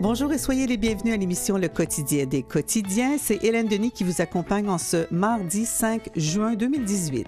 Bonjour et soyez les bienvenus à l'émission Le Quotidien des quotidiens. C'est Hélène Denis qui vous accompagne en ce mardi 5 juin 2018.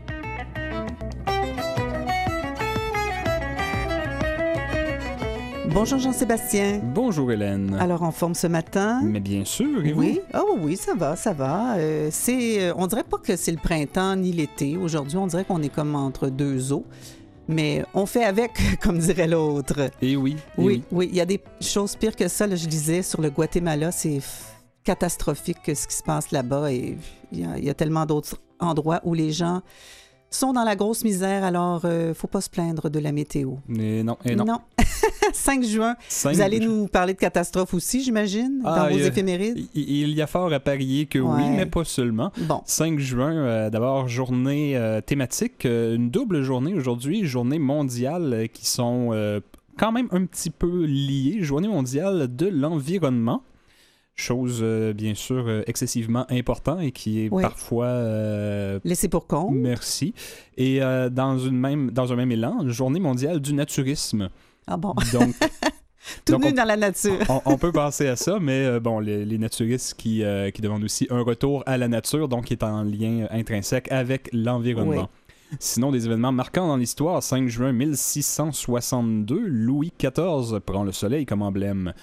Bonjour Jean-Sébastien. Bonjour Hélène. Alors en forme ce matin? Mais bien sûr, et vous? Oui, oh oui, ça va, ça va. On dirait pas que c'est le printemps ni l'été. Aujourd'hui, on dirait qu'on est comme entre deux eaux. Mais on fait avec, comme dirait l'autre. Et oui. Oui, il y a des choses pires que ça. Là, je lisais sur le Guatemala, c'est catastrophique ce qui se passe là-bas. Et il y a tellement d'autres endroits où les gens sont dans la grosse misère. Alors, faut pas se plaindre de la météo. Et non. 5 juin, vous allez nous parler de catastrophe aussi, j'imagine, dans vos éphémérides? Il y a fort à parier que oui, mais pas seulement. Bon. 5 juin, d'abord, journée thématique, une double journée aujourd'hui, journée mondiale qui sont quand même un petit peu liées, journée mondiale de l'environnement. Chose, bien sûr, excessivement importante et qui est parfois... laissé pour compte. Merci. Et dans un même élan, journée mondiale du naturisme. Ah bon? Donc, Tout nu dans la nature. On peut penser à ça, mais les naturistes qui demandent aussi un retour à la nature, donc qui est en lien intrinsèque avec l'environnement. Oui. Sinon, des événements marquants dans l'histoire. 5 juin 1662, Louis XIV prend le soleil comme emblème.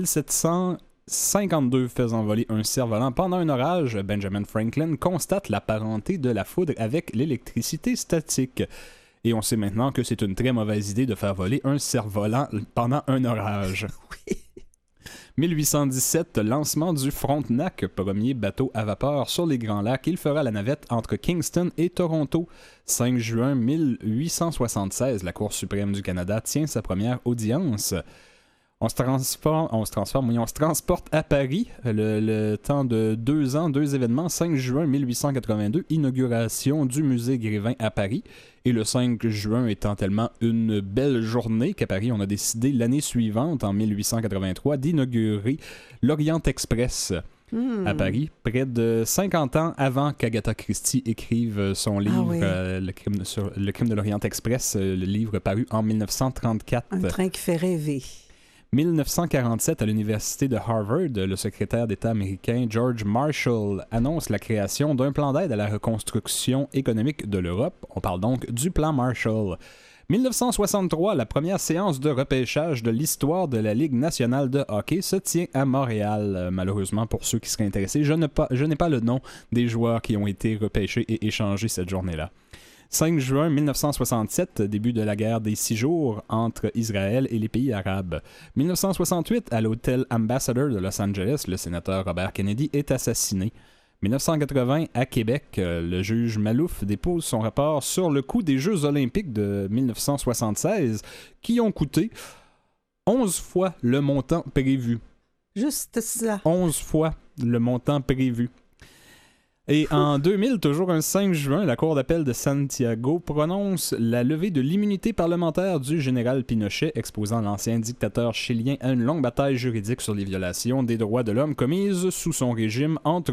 1752 fait envoler un cerf-volant pendant un orage. Benjamin Franklin constate la parenté de la foudre avec l'électricité statique. Et on sait maintenant que c'est une très mauvaise idée de faire voler un cerf-volant pendant un orage. Oui. 1817, lancement du Frontenac, premier bateau à vapeur sur les Grands Lacs. Il fera la navette entre Kingston et Toronto. 5 juin 1876, la Cour suprême du Canada tient sa première audience. On se transporte à Paris, le temps de 2 ans, 2 événements. 5 juin 1882, inauguration du musée Grévin à Paris. Et le 5 juin étant tellement une belle journée qu'à Paris, on a décidé l'année suivante, en 1883, d'inaugurer l'Orient Express à Paris, près de 50 ans avant qu'Agatha Christie écrive son livre Le crime de l'Orient Express, le livre paru en 1934. Un train qui fait rêver. 1947, à l'université de Harvard, le secrétaire d'État américain George Marshall annonce la création d'un plan d'aide à la reconstruction économique de l'Europe. On parle donc du plan Marshall. 1963, la première séance de repêchage de l'histoire de la Ligue nationale de hockey se tient à Montréal. Malheureusement, pour ceux qui seraient intéressés, je n'ai pas le nom des joueurs qui ont été repêchés et échangés cette journée-là. 5 juin 1967, début de la guerre des 6 jours entre Israël et les pays arabes. 1968, à l'hôtel Ambassador de Los Angeles, le sénateur Robert Kennedy est assassiné. 1980, à Québec, le juge Malouf dépose son rapport sur le coût des Jeux olympiques de 1976, qui ont coûté 11 fois le montant prévu. Juste ça. 11 fois le montant prévu. Et en 2000, toujours un 5 juin, la Cour d'appel de Santiago prononce la levée de l'immunité parlementaire du général Pinochet, exposant l'ancien dictateur chilien à une longue bataille juridique sur les violations des droits de l'homme commises sous son régime entre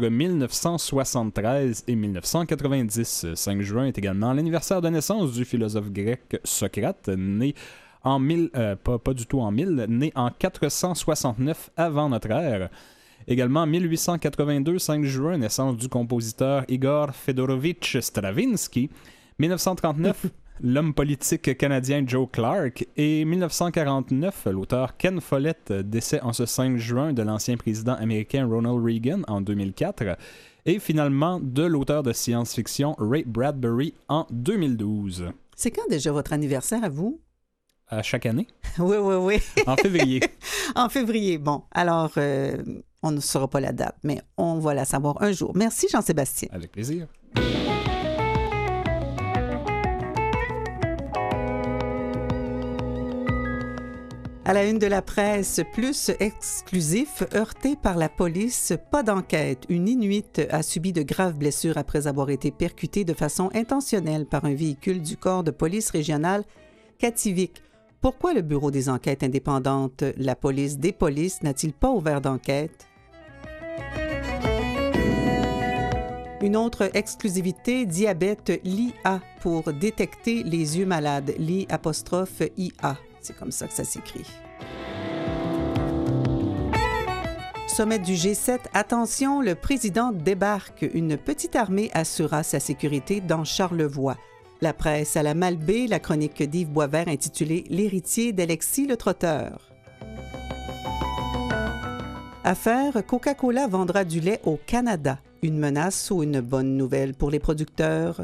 1973 et 1990. 5 juin est également l'anniversaire de naissance du philosophe grec Socrate, né en pas du tout en 1000, né en 469 avant notre ère. Également, 1882, 5 juin, naissance du compositeur Igor Fedorovitch Stravinsky. 1939, l'homme politique canadien Joe Clark. Et 1949, l'auteur Ken Follett, décès en ce 5 juin de l'ancien président américain Ronald Reagan en 2004. Et finalement, de l'auteur de science-fiction Ray Bradbury en 2012. C'est quand déjà votre anniversaire à vous? À chaque année? Oui. En février. En février, bon. Alors... on ne saura pas la date, mais on va la savoir un jour. Merci, Jean-Sébastien. Avec plaisir. À la une de la presse, plus exclusif, heurté par la police, pas d'enquête. Une Inuit a subi de graves blessures après avoir été percutée de façon intentionnelle par un véhicule du corps de police régional Kativik. Pourquoi le Bureau des enquêtes indépendantes, la police des polices, n'a-t-il pas ouvert d'enquête? Une autre exclusivité, diabète l'IA pour détecter les yeux malades. l'I''IA. C'est comme ça que ça s'écrit. sommet du G7, attention, le président débarque. Une petite armée assurera sa sécurité dans Charlevoix. La presse à la Malbaie, la chronique d'Yves Boisvert intitulée « L'héritier d'Alexis le Trotteur ». Affaire, Coca-Cola vendra du lait au Canada. Une menace ou une bonne nouvelle pour les producteurs?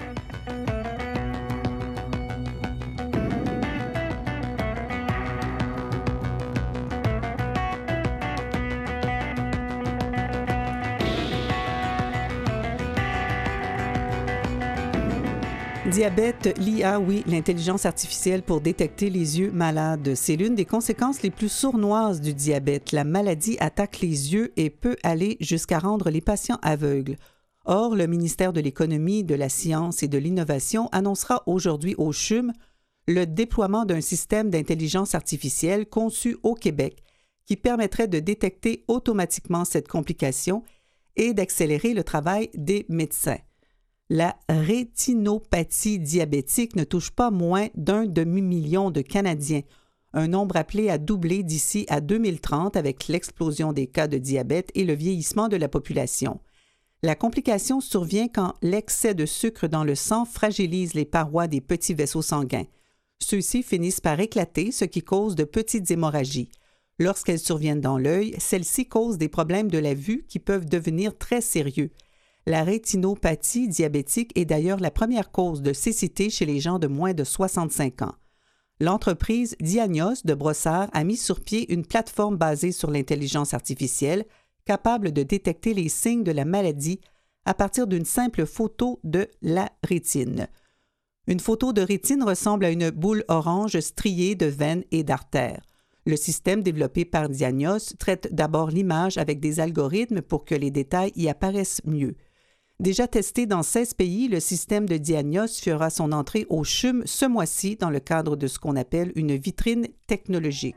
Diabète, l'IA, oui, l'intelligence artificielle pour détecter les yeux malades. C'est l'une des conséquences les plus sournoises du diabète. La maladie attaque les yeux et peut aller jusqu'à rendre les patients aveugles. Or, le ministère de l'Économie, de la Science et de l'Innovation annoncera aujourd'hui au CHUM le déploiement d'un système d'intelligence artificielle conçu au Québec qui permettrait de détecter automatiquement cette complication et d'accélérer le travail des médecins. La rétinopathie diabétique ne touche pas moins d'1 demi-million de Canadiens, un nombre appelé à doubler d'ici à 2030 avec l'explosion des cas de diabète et le vieillissement de la population. La complication survient quand l'excès de sucre dans le sang fragilise les parois des petits vaisseaux sanguins. Ceux-ci finissent par éclater, ce qui cause de petites hémorragies. Lorsqu'elles surviennent dans l'œil, celles-ci causent des problèmes de la vue qui peuvent devenir très sérieux. La rétinopathie diabétique est d'ailleurs la première cause de cécité chez les gens de moins de 65 ans. L'entreprise Diagnos de Brossard a mis sur pied une plateforme basée sur l'intelligence artificielle capable de détecter les signes de la maladie à partir d'une simple photo de la rétine. Une photo de rétine ressemble à une boule orange striée de veines et d'artères. Le système développé par Diagnos traite d'abord l'image avec des algorithmes pour que les détails y apparaissent mieux. Déjà testé dans 16 pays, le système de Diagnos fera son entrée au CHUM ce mois-ci dans le cadre de ce qu'on appelle une vitrine technologique.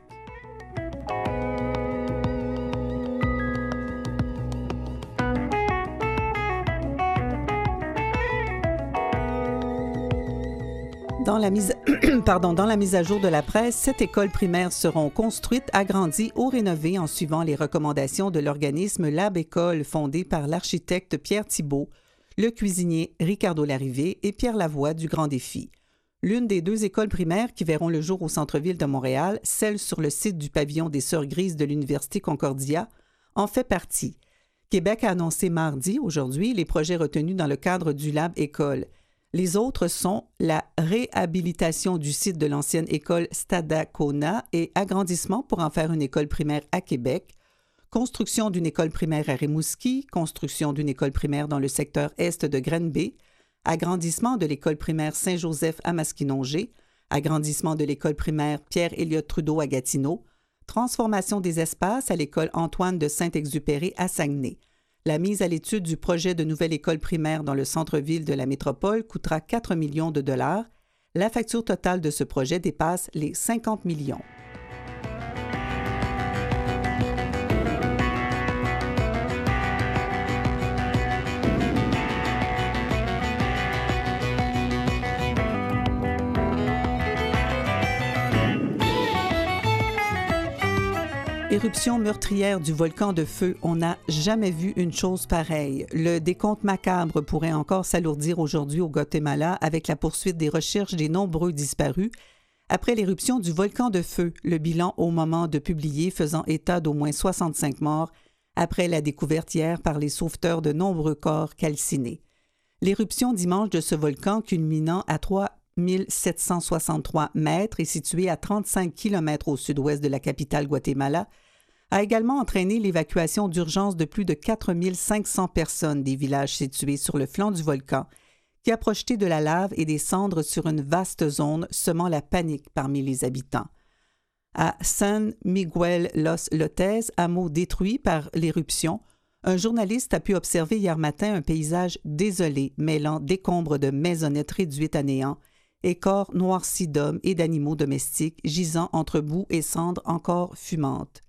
Dans la mise à jour de la presse, 7 écoles primaires seront construites, agrandies ou rénovées en suivant les recommandations de l'organisme Lab École fondé par l'architecte Pierre Thibault, le cuisinier Ricardo Larrivée et Pierre Lavoie du Grand Défi. L'une des 2 écoles primaires qui verront le jour au centre-ville de Montréal, celle sur le site du pavillon des Sœurs Grises de l'Université Concordia, en fait partie. Québec a annoncé mardi, aujourd'hui, les projets retenus dans le cadre du Lab École. Les autres sont la réhabilitation du site de l'ancienne école Stadacona et agrandissement pour en faire une école primaire à Québec, construction d'une école primaire à Rimouski, construction d'une école primaire dans le secteur est de Granby, agrandissement de l'école primaire Saint-Joseph à Masquinongé, agrandissement de l'école primaire Pierre-Éliott Trudeau à Gatineau, transformation des espaces à l'école Antoine de Saint-Exupéry à Saguenay. La mise à l'étude du projet de nouvelle école primaire dans le centre-ville de la métropole coûtera 4 millions de dollars. La facture totale de ce projet dépasse les 50 millions. Éruption meurtrière du volcan de feu, on n'a jamais vu une chose pareille. Le décompte macabre pourrait encore s'alourdir aujourd'hui au Guatemala avec la poursuite des recherches des nombreux disparus. Après l'éruption du volcan de feu, le bilan au moment de publier faisant état d'au moins 65 morts après la découverte hier par les sauveteurs de nombreux corps calcinés. L'éruption dimanche de ce volcan culminant à 3763 mètres et située à 35 km au sud-ouest de la capitale Guatemala, a également entraîné l'évacuation d'urgence de plus de 4500 personnes des villages situés sur le flanc du volcan, qui a projeté de la lave et des cendres sur une vaste zone, semant la panique parmi les habitants. À San Miguel Los Lotes, hameau détruit par l'éruption, un journaliste a pu observer hier matin un paysage désolé mêlant décombres de maisonnettes réduites à néant et corps noircis d'hommes et d'animaux domestiques gisant entre boue et cendres encore fumantes.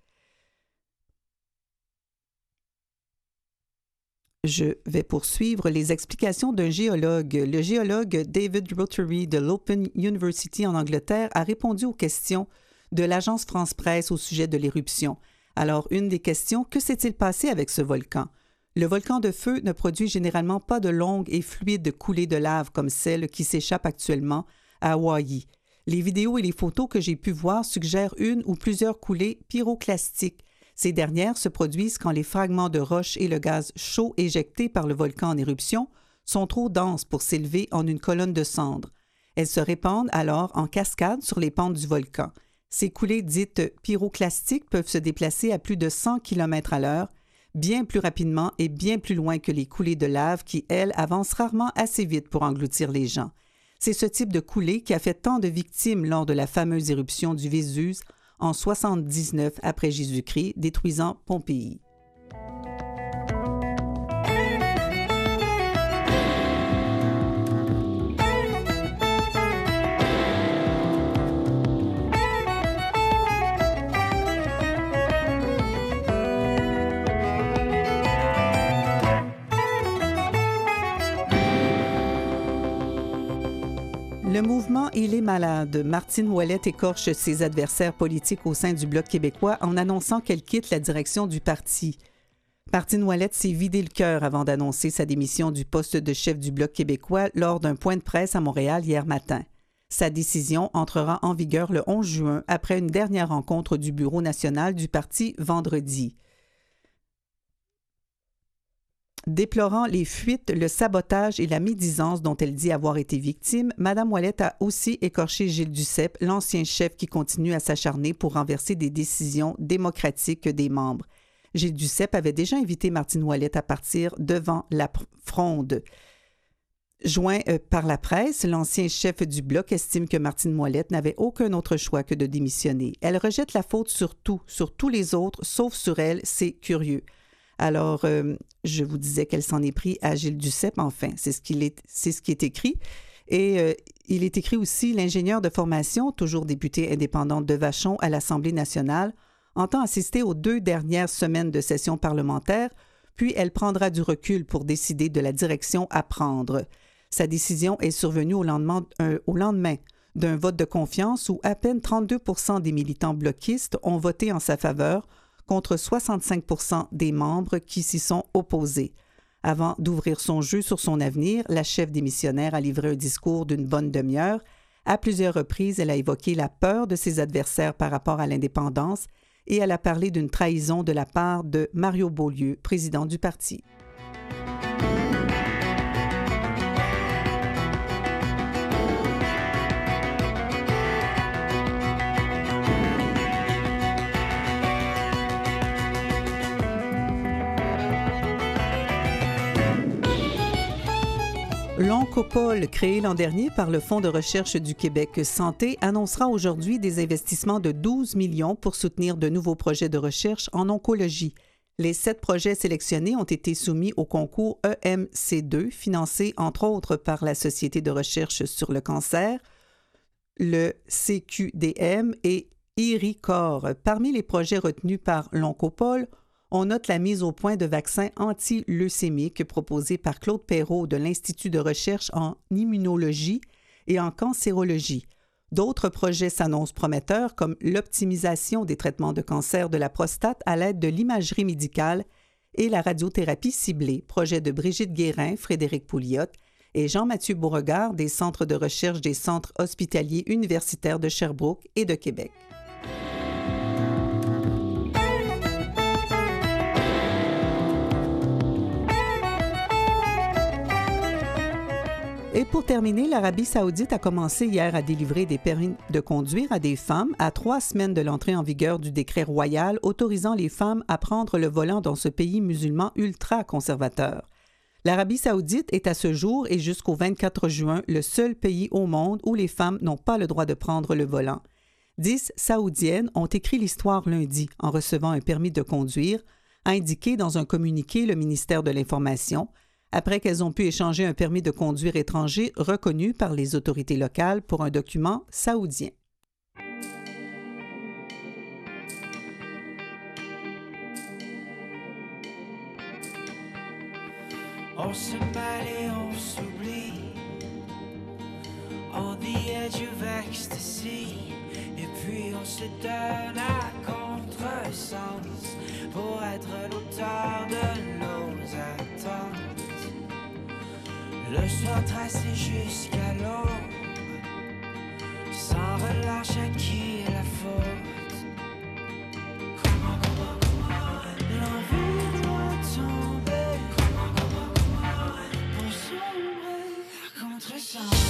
Je vais poursuivre les explications d'un géologue. Le géologue David Rothery de l'Open University en Angleterre a répondu aux questions de l'agence France-Presse au sujet de l'éruption. Alors, une des questions, que s'est-il passé avec ce volcan? Le volcan de feu ne produit généralement pas de longues et fluides coulées de lave comme celle qui s'échappe actuellement à Hawaï. Les vidéos et les photos que j'ai pu voir suggèrent une ou plusieurs coulées pyroclastiques. Ces dernières se produisent quand les fragments de roche et le gaz chaud éjecté par le volcan en éruption sont trop denses pour s'élever en une colonne de cendres. Elles se répandent alors en cascade sur les pentes du volcan. Ces coulées dites pyroclastiques peuvent se déplacer à plus de 100 km/h, bien plus rapidement et bien plus loin que les coulées de lave qui, elles, avancent rarement assez vite pour engloutir les gens. C'est ce type de coulée qui a fait tant de victimes lors de la fameuse éruption du Vésuve en 79 après Jésus-Christ, détruisant Pompéi. Le mouvement Il est malade. Martine Ouellette écorche ses adversaires politiques au sein du Bloc québécois en annonçant qu'elle quitte la direction du parti. Martine Ouellette s'est vidé le cœur avant d'annoncer sa démission du poste de chef du Bloc québécois lors d'un point de presse à Montréal hier matin. Sa décision entrera en vigueur le 11 juin après une dernière rencontre du bureau national du parti vendredi. Déplorant les fuites, le sabotage et la médisance dont elle dit avoir été victime, Mme Ouellette a aussi écorché Gilles Duceppe, l'ancien chef qui continue à s'acharner pour renverser des décisions démocratiques des membres. Gilles Duceppe avait déjà invité Martine Ouellette à partir devant la fronde. Joint par la presse, l'ancien chef du Bloc estime que Martine Ouellette n'avait aucun autre choix que de démissionner. Elle rejette la faute sur tous les autres, sauf sur elle, c'est curieux. Alors, je vous disais qu'elle s'en est pris à Gilles Duceppe, enfin, c'est ce qui est écrit. Et il est écrit aussi, l'ingénieur de formation, toujours député indépendante de Vachon à l'Assemblée nationale, entend assister aux 2 dernières semaines de session parlementaire, puis elle prendra du recul pour décider de la direction à prendre. Sa décision est survenue au lendemain d'un vote de confiance où à peine 32 % des militants bloquistes ont voté en sa faveur, contre 65 % des membres qui s'y sont opposés. Avant d'ouvrir son jeu sur son avenir, la chef démissionnaire a livré un discours d'une bonne demi-heure. À plusieurs reprises, elle a évoqué la peur de ses adversaires par rapport à l'indépendance et elle a parlé d'une trahison de la part de Mario Beaulieu, président du parti. L'Oncopole, créé l'an dernier par le Fonds de recherche du Québec Santé, annoncera aujourd'hui des investissements de 12 millions pour soutenir de nouveaux projets de recherche en oncologie. Les 7 projets sélectionnés ont été soumis au concours EMC2, financé entre autres par la Société de recherche sur le cancer, le CQDM et IRICOR. Parmi les projets retenus par l'Oncopole, on note la mise au point de vaccins anti-leucémiques proposés par Claude Perrault de l'Institut de recherche en immunologie et en cancérologie. D'autres projets s'annoncent prometteurs comme l'optimisation des traitements de cancer de la prostate à l'aide de l'imagerie médicale et la radiothérapie ciblée, projet de Brigitte Guérin, Frédéric Pouliot et Jean-Mathieu Beauregard des centres de recherche des centres hospitaliers universitaires de Sherbrooke et de Québec. Et pour terminer, l'Arabie saoudite a commencé hier à délivrer des permis de conduire à des femmes à 3 semaines de l'entrée en vigueur du décret royal autorisant les femmes à prendre le volant dans ce pays musulman ultra-conservateur. L'Arabie saoudite est à ce jour et jusqu'au 24 juin le seul pays au monde où les femmes n'ont pas le droit de prendre le volant. 10 Saoudiennes ont écrit l'histoire lundi en recevant un permis de conduire, a indiqué dans un communiqué le ministère de l'Information, après qu'elles ont pu échanger un permis de conduire étranger reconnu par les autorités locales pour un document saoudien. On se mêle et on s'oublie, on the edge of ecstasy, et puis on se donne à contre contresens pour être l'auteur de nos attentes. Le soir tracé jusqu'à l'aube, sans relâche à qui est la faute. L'envie doit tomber pour sombrer à contresens.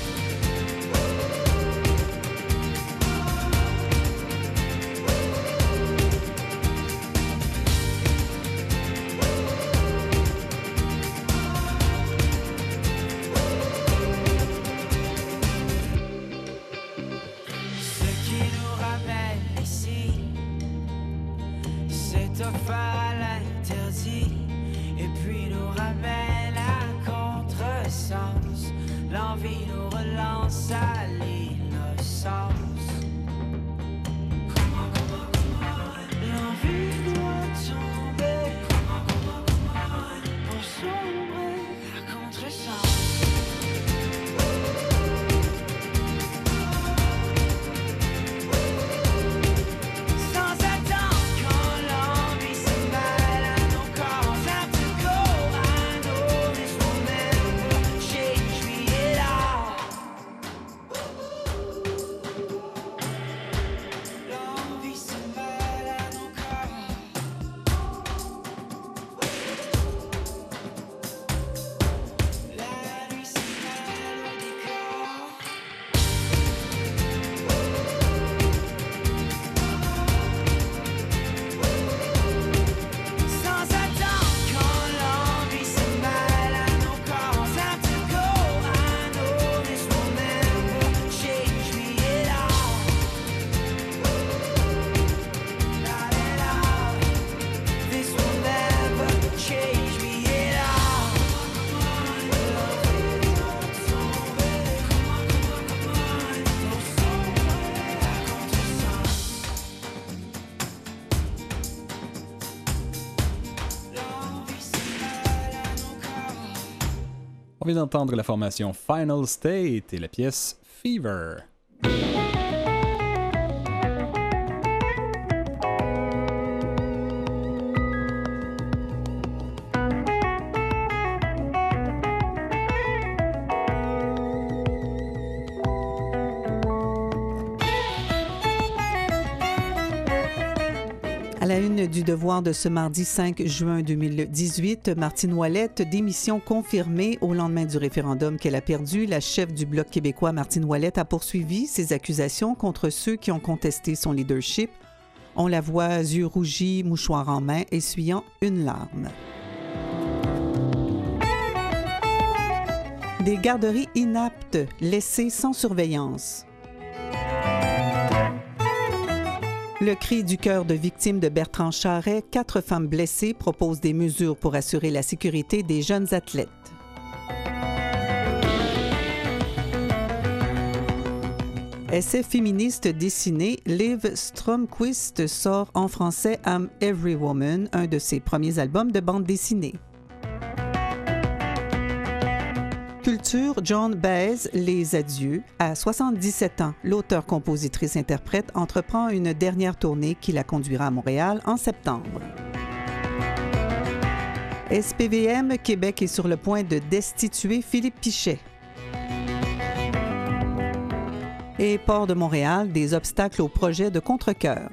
Offert à l'interdit et puis nous ramène à contresens. L'envie nous relance à l'innocence. L'envie doit tomber pour sombrer à contresens. On vient d'entendre la formation Final State et la pièce Fever. À la une du Devoir de ce mardi 5 juin 2018, Martine Ouellette, démission confirmée au lendemain du référendum qu'elle a perdu. La chef du Bloc québécois, Martine Ouellette, a poursuivi ses accusations contre ceux qui ont contesté son leadership. On la voit, yeux rougis, mouchoir en main, essuyant une larme. Des garderies inaptes, laissées sans surveillance. Le cri du cœur de victime de Bertrand Charret, 4 femmes blessées, propose des mesures pour assurer la sécurité des jeunes athlètes. Essai féministe dessiné, Liv Stromquist sort en français I'm Every Woman, un de ses premiers albums de bande dessinée. Culture, Joan Baez, Les Adieux. À 77 ans, l'auteur-compositrice-interprète entreprend une dernière tournée qui la conduira à Montréal en septembre. SPVM, Québec est sur le point de destituer Philippe Pichet. Et Port de Montréal, des obstacles au projet de Contrecœur.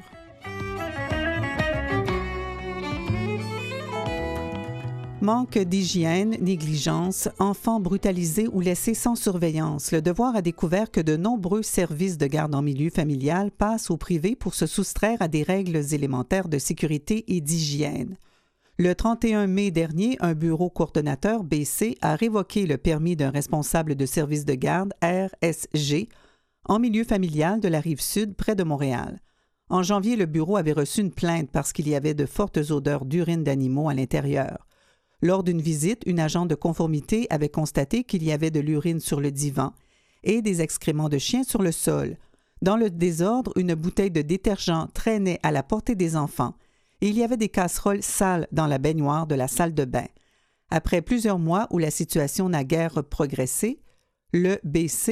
Manque d'hygiène, négligence, enfants brutalisés ou laissés sans surveillance. Le Devoir a découvert que de nombreux services de garde en milieu familial passent au privé pour se soustraire à des règles élémentaires de sécurité et d'hygiène. Le 31 mai dernier, un bureau coordonnateur BC a révoqué le permis d'un responsable de service de garde RSG en milieu familial de la Rive-Sud près de Montréal. En janvier, le bureau avait reçu une plainte parce qu'il y avait de fortes odeurs d'urine d'animaux à l'intérieur. Lors d'une visite, une agente de conformité avait constaté qu'il y avait de l'urine sur le divan et des excréments de chiens sur le sol. Dans le désordre, une bouteille de détergent traînait à la portée des enfants et il y avait des casseroles sales dans la baignoire de la salle de bain. Après plusieurs mois où la situation n'a guère progressé, le BC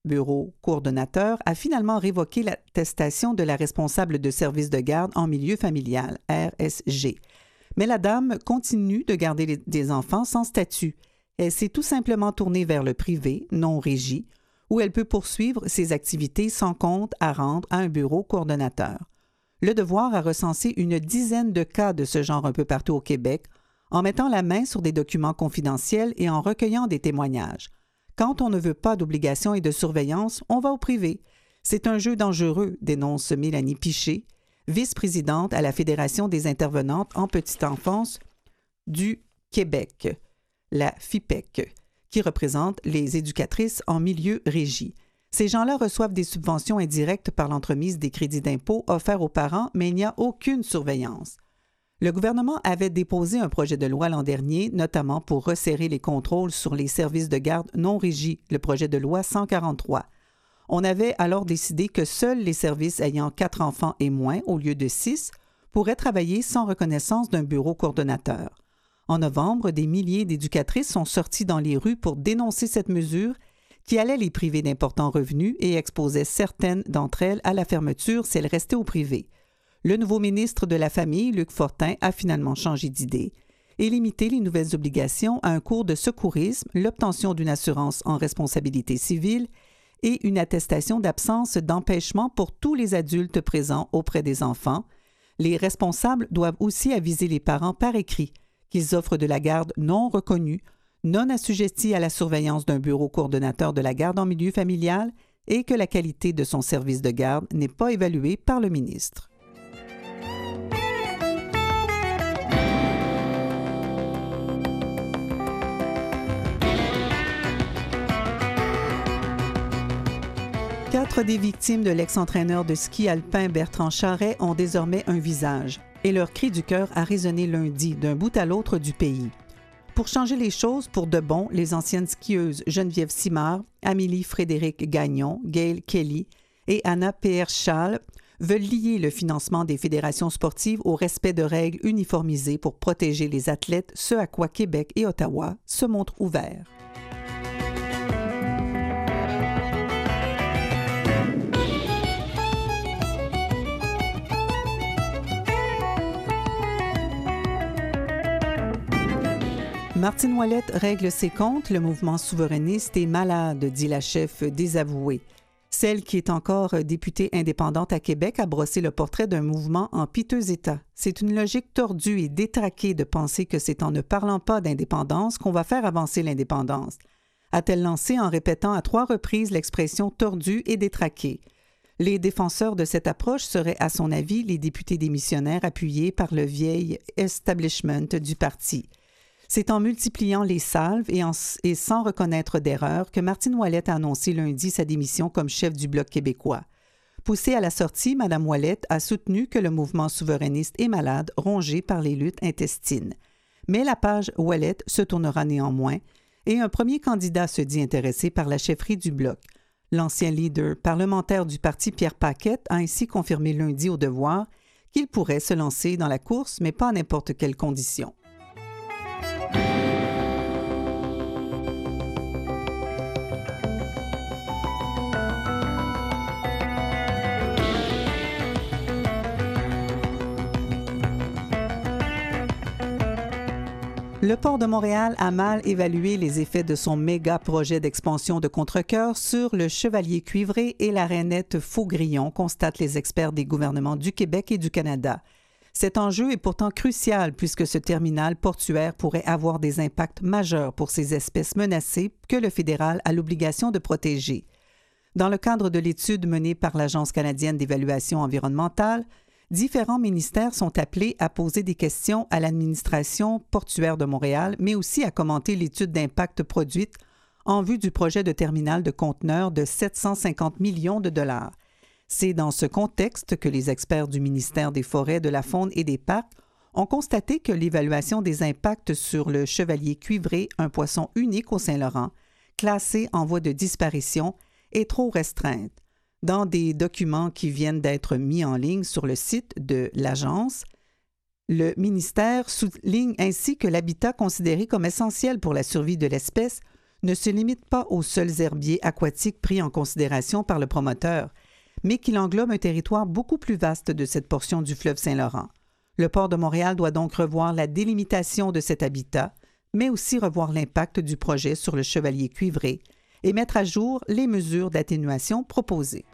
bureau coordonnateur, a finalement révoqué l'attestation de la responsable de service de garde en milieu familial, RSG. Mais la dame continue de garder des enfants sans statut. Elle s'est tout simplement tournée vers le privé, non régi, où elle peut poursuivre ses activités sans compte à rendre à un bureau coordonnateur. Le Devoir a recensé une dizaine de cas de ce genre un peu partout au Québec, en mettant la main sur des documents confidentiels et en recueillant des témoignages. Quand on ne veut pas d'obligation et de surveillance, on va au privé. C'est un jeu dangereux, dénonce Mélanie Piché, vice-présidente à la Fédération des intervenantes en petite enfance du Québec, la FIPEC, qui représente les éducatrices en milieu régi. Ces gens-là reçoivent des subventions indirectes par l'entremise des crédits d'impôt offerts aux parents, mais il n'y a aucune surveillance. Le gouvernement avait déposé un projet de loi l'an dernier, notamment pour resserrer les contrôles sur les services de garde non régis, le projet de loi 143. On avait alors décidé que seuls les services ayant 4 enfants et moins, au lieu de 6, pourraient travailler sans reconnaissance d'un bureau coordonnateur. En novembre, des milliers d'éducatrices sont sorties dans les rues pour dénoncer cette mesure qui allait les priver d'importants revenus et exposait certaines d'entre elles à la fermeture si elles restaient au privé. Le nouveau ministre de la Famille, Luc Fortin, a finalement changé d'idée et limité les nouvelles obligations à un cours de secourisme, l'obtention d'une assurance en responsabilité civile et une attestation d'absence d'empêchement pour tous les adultes présents auprès des enfants. Les responsables doivent aussi aviser les parents par écrit qu'ils offrent de la garde non reconnue, non assujettie à la surveillance d'un bureau coordonnateur de la garde en milieu familial et que la qualité de son service de garde n'est pas évaluée par le ministre. Quatre des victimes de l'ex-entraîneur de ski alpin Bertrand Charret ont désormais un visage et leur cri du cœur a résonné lundi d'un bout à l'autre du pays. Pour changer les choses pour de bon, les anciennes skieuses Geneviève Simard, Amélie Frédéric Gagnon, Gail Kelly et Anna Peerschal veulent lier le financement des fédérations sportives au respect de règles uniformisées pour protéger les athlètes, ce à quoi Québec et Ottawa se montrent ouverts. Martine Ouellette règle ses comptes. Le mouvement souverainiste est malade, dit la chef désavouée. Celle qui est encore députée indépendante à Québec a brossé le portrait d'un mouvement en piteux état. C'est une logique tordue et détraquée de penser que c'est en ne parlant pas d'indépendance qu'on va faire avancer l'indépendance, a-t-elle lancé en répétant à 3 reprises l'expression tordue et détraquée. Les défenseurs de cette approche seraient, à son avis, les députés démissionnaires appuyés par le vieil establishment du parti. C'est en multipliant les salves et sans reconnaître d'erreur que Martine Ouellette a annoncé lundi sa démission comme chef du Bloc québécois. Poussée à la sortie, Mme Ouellette a soutenu que le mouvement souverainiste est malade, rongé par les luttes intestines. Mais la page Ouellette se tournera néanmoins et un premier candidat se dit intéressé par la chefferie du Bloc. L'ancien leader parlementaire du parti, Pierre Paquette, a ainsi confirmé lundi au Devoir qu'il pourrait se lancer dans la course, mais pas à n'importe quelles conditions. Le Port de Montréal a mal évalué les effets de son méga projet d'expansion de Contrecœur sur le Chevalier Cuivré et la Rainette Faugrillon, constatent les experts des gouvernements du Québec et du Canada. Cet enjeu est pourtant crucial puisque ce terminal portuaire pourrait avoir des impacts majeurs pour ces espèces menacées que le fédéral a l'obligation de protéger. Dans le cadre de l'étude menée par l'Agence canadienne d'évaluation environnementale, différents ministères sont appelés à poser des questions à l'administration portuaire de Montréal, mais aussi à commenter l'étude d'impact produite en vue du projet de terminal de conteneurs de 750 millions de dollars. C'est dans ce contexte que les experts du ministère des Forêts, de la Faune et des Parcs ont constaté que l'évaluation des impacts sur le Chevalier Cuivré, un poisson unique au Saint-Laurent, classé en voie de disparition, est trop restreinte. Dans des documents qui viennent d'être mis en ligne sur le site de l'agence, le ministère souligne ainsi que l'habitat considéré comme essentiel pour la survie de l'espèce ne se limite pas aux seuls herbiers aquatiques pris en considération par le promoteur, mais qu'il englobe un territoire beaucoup plus vaste de cette portion du fleuve Saint-Laurent. Le port de Montréal doit donc revoir la délimitation de cet habitat, mais aussi revoir l'impact du projet sur le Chevalier cuivré et mettre à jour les mesures d'atténuation proposées.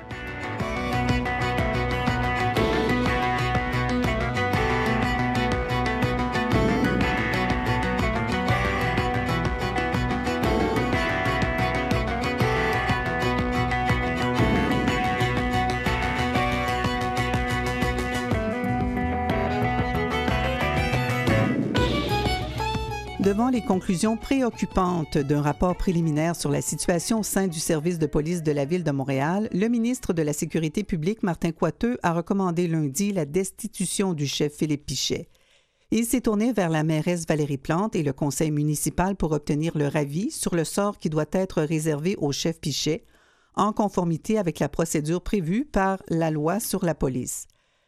Devant les conclusions préoccupantes d'un rapport préliminaire sur la situation au sein du service de police de la Ville de Montréal, le ministre de la Sécurité publique, Martin Coiteux, a recommandé lundi la destitution du chef Philippe Pichet. Il s'est tourné vers la mairesse Valérie Plante et le conseil municipal pour obtenir leur avis sur le sort qui doit être réservé au chef Pichet, en conformité avec la procédure prévue par la loi sur la police.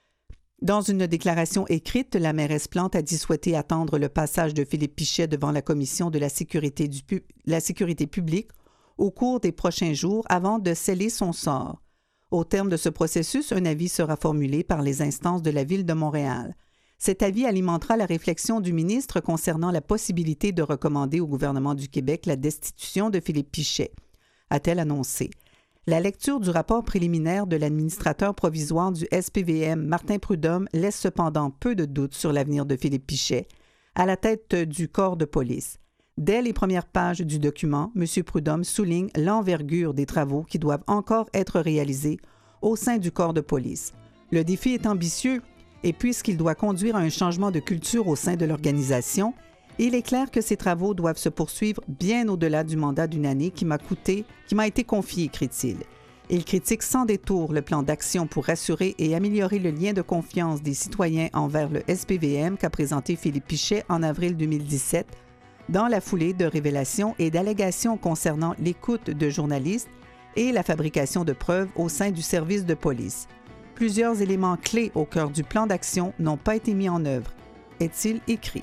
Dans une déclaration écrite, la mairesse Plante a dit souhaiter attendre le passage de Philippe Pichet devant la Commission de la sécurité publique au cours des prochains jours avant de sceller son sort. Au terme de ce processus, un avis sera formulé par les instances de la Ville de Montréal. Cet avis alimentera la réflexion du ministre concernant la possibilité de recommander au gouvernement du Québec la destitution de Philippe Pichet, a-t-elle annoncé. La lecture du rapport préliminaire de l'administrateur provisoire du SPVM, Martin Prudhomme, laisse cependant peu de doutes sur l'avenir de Philippe Pichet, à la tête du corps de police. Dès les premières pages du document, M. Prudhomme souligne l'envergure des travaux qui doivent encore être réalisés au sein du corps de police. Le défi est ambitieux et puisqu'il doit conduire à un changement de culture au sein de l'organisation, il est clair que ces travaux doivent se poursuivre bien au-delà du mandat d'une année qui m'a été confié, écrit-il. Il critique sans détour le plan d'action pour rassurer et améliorer le lien de confiance des citoyens envers le SPVM qu'a présenté Philippe Pichet en avril 2017, dans la foulée de révélations et d'allégations concernant l'écoute de journalistes et la fabrication de preuves au sein du service de police. Plusieurs éléments clés au cœur du plan d'action n'ont pas été mis en œuvre, est-il écrit.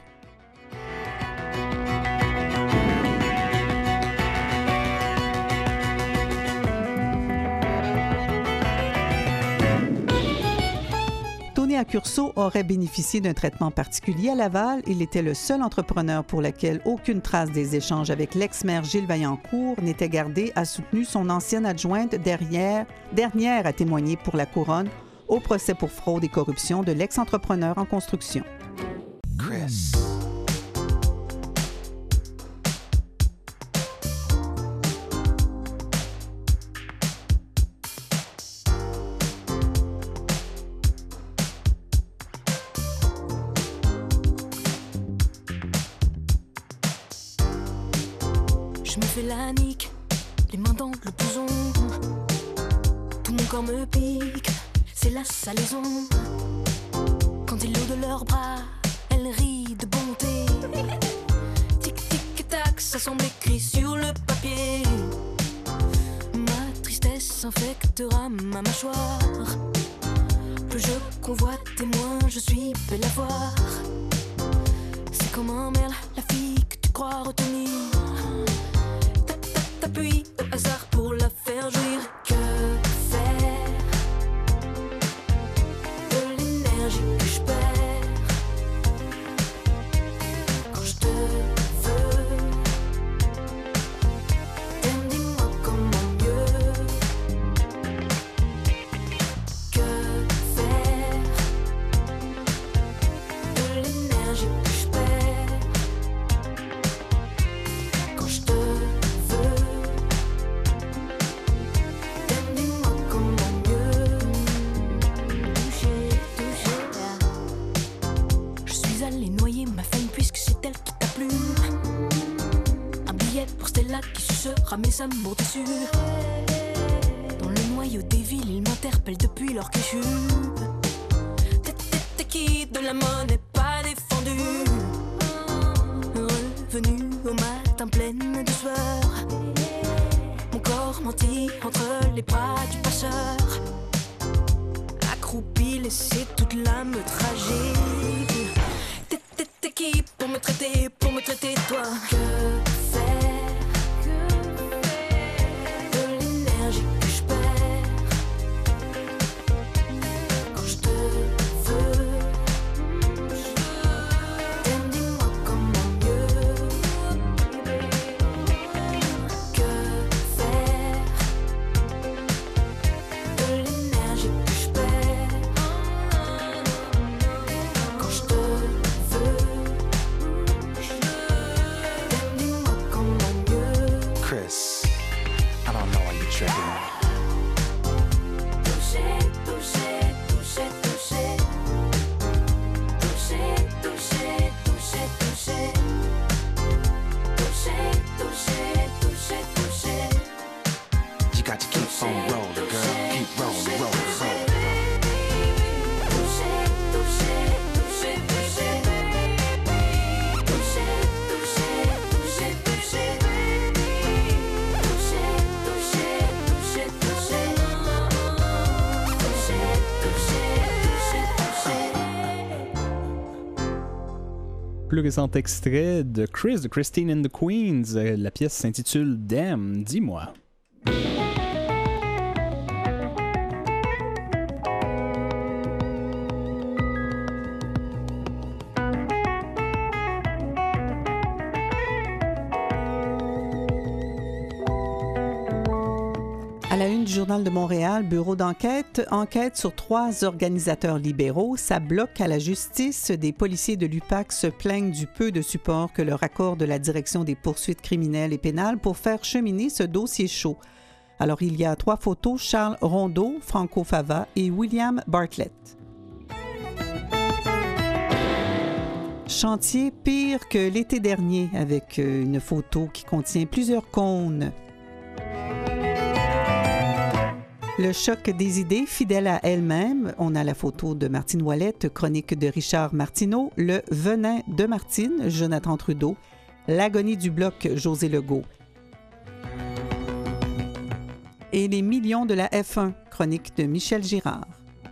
Tony Accurso aurait bénéficié d'un traitement particulier à Laval. Il était le seul entrepreneur pour lequel aucune trace des échanges avec l'ex-maire Gilles Vaillancourt n'était gardée, a soutenu son ancienne adjointe dernière à témoigner pour la Couronne au procès pour fraude et corruption de l'ex-entrepreneur en construction. Chris. Je me fais la nique, les mains dans le blouson. Tout mon corps me pique, c'est la salaison. Quand ils l'ont de leurs bras, elle rit de bonté. Tic tic tac, ça semble écrit sur le papier. Ma tristesse infectera ma mâchoire. Plus je convoite et moins je suis belle à voir. C'est comme un merle, la fille que tu crois retenir. T'appuies au hasard pour la faire jouir. Que faire de l'énergie que je perds quand je te veux? Dis-moi comment mieux. Que faire de l'énergie que je perds quand je te veux? Qui sucera mes amours déçus. Dans le noyau des villes, ils m'interpellent depuis leur cachube. T'es qui de la monnaie pas défendue? Revenu au matin pleine de sueur, mon corps menti entre les bras du passeur. Accroupi, laissé toute l'âme tragique. T'es qui pour me traiter toi? Que faire plus récent extrait de Chris, de Christine and the Queens. La pièce s'intitule Damn, dis-moi. À la une du Journal de Montréal, bureau d'enquête, enquête sur 3 organisateurs libéraux. Ça bloque à la justice. Des policiers de l'UPAC se plaignent du peu de support que leur accorde la direction des poursuites criminelles et pénales pour faire cheminer ce dossier chaud. Alors, il y a 3 photos, Charles Rondeau, Franco Fava et William Bartlett. Chantier pire que l'été dernier, avec une photo qui contient plusieurs cônes. Le choc des idées, fidèle à elle-même. On a la photo de Martine Ouellette, chronique de Richard Martineau, le venin de Martine, Jonathan Trudeau, l'agonie du bloc, José Legault. Et les millions de la F1, chronique de Michel Girard.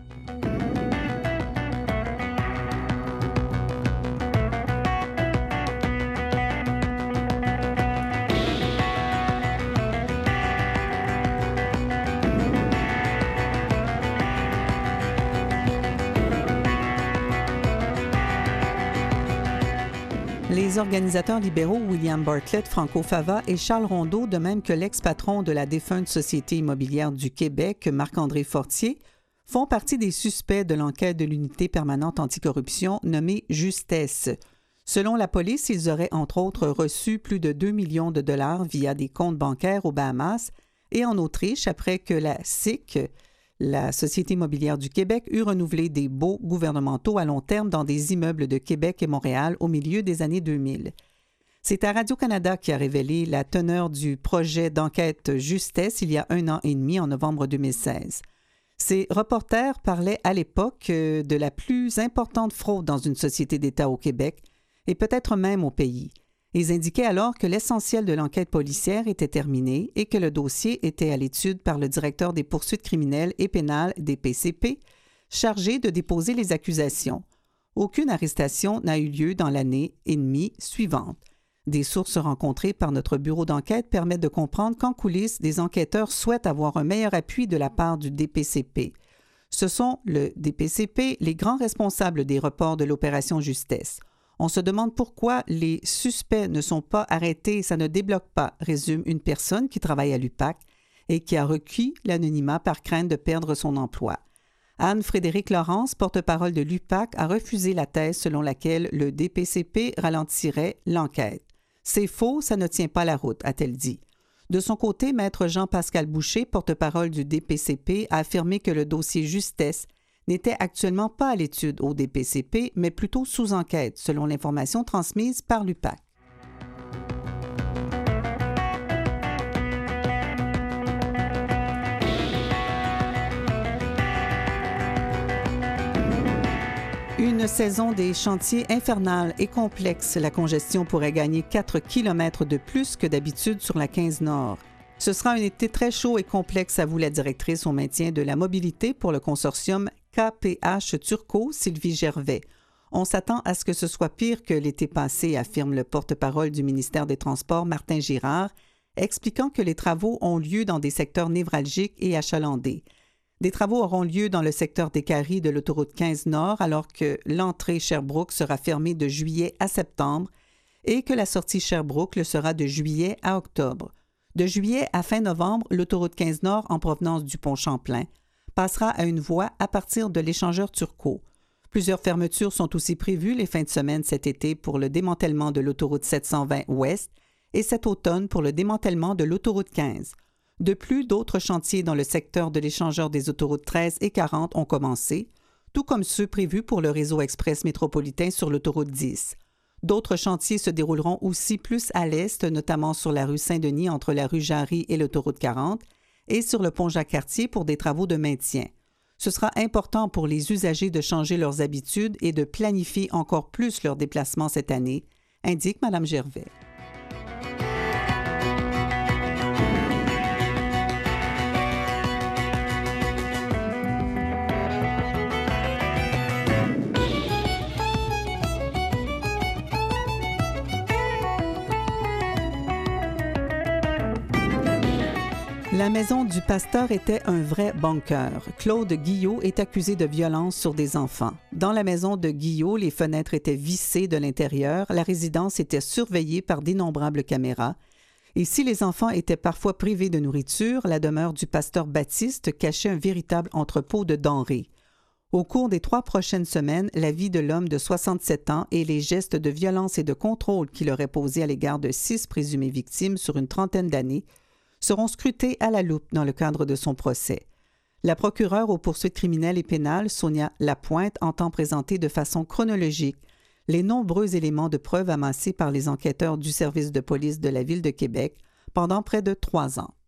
Les organisateurs libéraux William Bartlett, Franco Fava et Charles Rondeau, de même que l'ex-patron de la défunte Société immobilière du Québec, Marc-André Fortier, font partie des suspects de l'enquête de l'unité permanente anticorruption nommée Justesse. Selon la police, ils auraient entre autres reçu plus de 2 millions de dollars via des comptes bancaires aux Bahamas et en Autriche après que la SIC, la Société immobilière du Québec, eut renouvelé des baux gouvernementaux à long terme dans des immeubles de Québec et Montréal au milieu des années 2000. C'est à Radio-Canada qui a révélé la teneur du projet d'enquête Justesse il y a 1 an et demi, en novembre 2016. Ces reporters parlaient à l'époque de la plus importante fraude dans une société d'État au Québec et peut-être même au pays. Ils indiquaient alors que l'essentiel de l'enquête policière était terminé et que le dossier était à l'étude par le directeur des poursuites criminelles et pénales des PCP, chargé de déposer les accusations. Aucune arrestation n'a eu lieu dans l'année et demie suivante. Des sources rencontrées par notre bureau d'enquête permettent de comprendre qu'en coulisses, des enquêteurs souhaitent avoir un meilleur appui de la part du DPCP. Ce sont le DPCP les grands responsables des reports de l'opération Justesse. On se demande pourquoi les suspects ne sont pas arrêtés, ça ne débloque pas, résume une personne qui travaille à l'UPAC et qui a requis l'anonymat par crainte de perdre son emploi. Anne-Frédérique Laurence, porte-parole de l'UPAC, a refusé la thèse selon laquelle le DPCP ralentirait l'enquête. C'est faux, ça ne tient pas la route, a-t-elle dit. De son côté, maître Jean-Pascal Boucher, porte-parole du DPCP, a affirmé que le dossier Justesse n'était actuellement pas à l'étude au DPCP, mais plutôt sous enquête, selon l'information transmise par l'UPAC. Une saison des chantiers infernale et complexe. La congestion pourrait gagner 4 km de plus que d'habitude sur la 15 Nord. Ce sera un été très chaud et complexe, avoue la directrice au maintien de la mobilité pour le consortium KPH Turco, Sylvie Gervais. On s'attend à ce que ce soit pire que l'été passé, affirme le porte-parole du ministère des Transports, Martin Girard, expliquant que les travaux ont lieu dans des secteurs névralgiques et achalandés. Des travaux auront lieu dans le secteur des Caries de l'autoroute 15 Nord, alors que l'entrée Sherbrooke sera fermée de juillet à septembre et que la sortie Sherbrooke le sera de juillet à octobre. De juillet à fin novembre, l'autoroute 15 Nord en provenance du pont Champlain passera à une voie à partir de l'échangeur Turcot. Plusieurs fermetures sont aussi prévues les fins de semaine cet été pour le démantèlement de l'autoroute 720 Ouest et cet automne pour le démantèlement de l'autoroute 15. De plus, d'autres chantiers dans le secteur de l'échangeur des autoroutes 13 et 40 ont commencé, tout comme ceux prévus pour le réseau express métropolitain sur l'autoroute 10. D'autres chantiers se dérouleront aussi plus à l'est, notamment sur la rue Saint-Denis entre la rue Jarry et l'autoroute 40 et sur le pont Jacques-Cartier pour des travaux de maintien. Ce sera important pour les usagers de changer leurs habitudes et de planifier encore plus leurs déplacements cette année, indique Mme Gervais. La maison du pasteur était un vrai bunker. Claude Guillot est accusé de violence sur des enfants. Dans la maison de Guillot, les fenêtres étaient vissées de l'intérieur, la résidence était surveillée par d'innombrables caméras. Et si les enfants étaient parfois privés de nourriture, la demeure du pasteur Baptiste cachait un véritable entrepôt de denrées. Au cours des 3 prochaines semaines, la vie de l'homme de 67 ans et les gestes de violence et de contrôle qu'il aurait posés à l'égard de 6 présumées victimes sur une trentaine d'années seront scrutés à la loupe dans le cadre de son procès. La procureure aux poursuites criminelles et pénales, Sonia Lapointe, entend présenter de façon chronologique les nombreux éléments de preuve amassés par les enquêteurs du service de police de la Ville de Québec pendant près de 3 ans.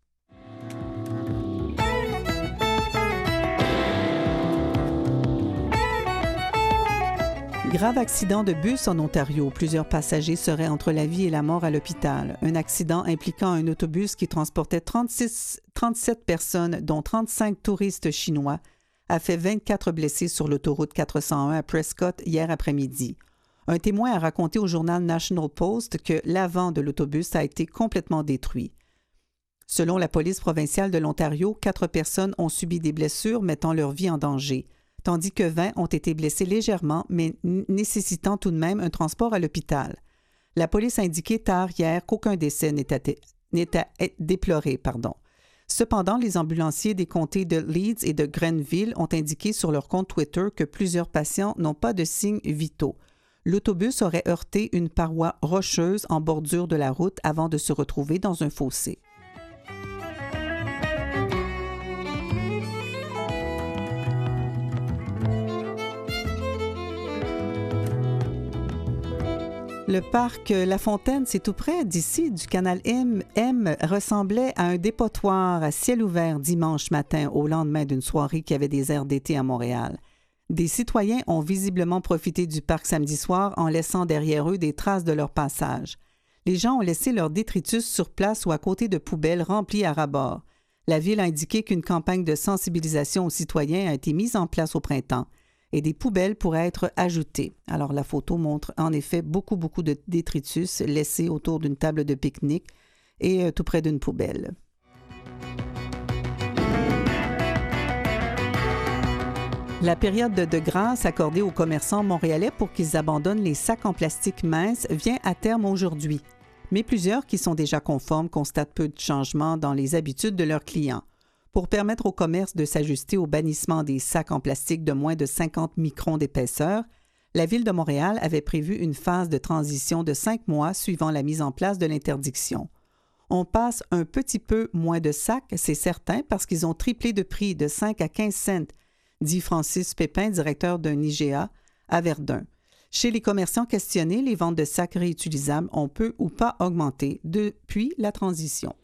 Grave accident de bus en Ontario. Plusieurs passagers seraient entre la vie et la mort à l'hôpital. Un accident impliquant un autobus qui transportait 37 personnes, dont 35 touristes chinois, a fait 24 blessés sur l'autoroute 401 à Prescott hier après-midi. Un témoin a raconté au journal National Post que l'avant de l'autobus a été complètement détruit. Selon la police provinciale de l'Ontario, 4 personnes ont subi des blessures mettant leur vie en danger, tandis que 20 ont été blessés légèrement, mais nécessitant tout de même un transport à l'hôpital. La police a indiqué tard hier qu'aucun décès n'est à déplorer. Cependant, les ambulanciers des comtés de Leeds et de Grenville ont indiqué sur leur compte Twitter que plusieurs patients n'ont pas de signes vitaux. L'autobus aurait heurté une paroi rocheuse en bordure de la route avant de se retrouver dans un fossé. Le parc La Fontaine, c'est tout près d'ici, du canal M, ressemblait à un dépotoir à ciel ouvert dimanche matin au lendemain d'une soirée qui avait des airs d'été à Montréal. Des citoyens ont visiblement profité du parc samedi soir en laissant derrière eux des traces de leur passage. Les gens ont laissé leurs détritus sur place ou à côté de poubelles remplies à ras-bord. La Ville a indiqué qu'une campagne de sensibilisation aux citoyens a été mise en place au printemps et des poubelles pourraient être ajoutées. Alors, la photo montre en effet beaucoup de détritus laissés autour d'une table de pique-nique et tout près d'une poubelle. La période de grâce accordée aux commerçants montréalais pour qu'ils abandonnent les sacs en plastique mince vient à terme aujourd'hui. Mais plusieurs qui sont déjà conformes constatent peu de changements dans les habitudes de leurs clients. Pour permettre au commerce de s'ajuster au bannissement des sacs en plastique de moins de 50 microns d'épaisseur, la Ville de Montréal avait prévu une phase de transition de 5 mois suivant la mise en place de l'interdiction. On passe un petit peu moins de sacs, c'est certain, parce qu'ils ont triplé de prix de 5 à 15 cents, dit Francis Pépin, directeur d'un IGA à Verdun. Chez les commerçants questionnés, les ventes de sacs réutilisables ont peu ou pas augmenté depuis la transition.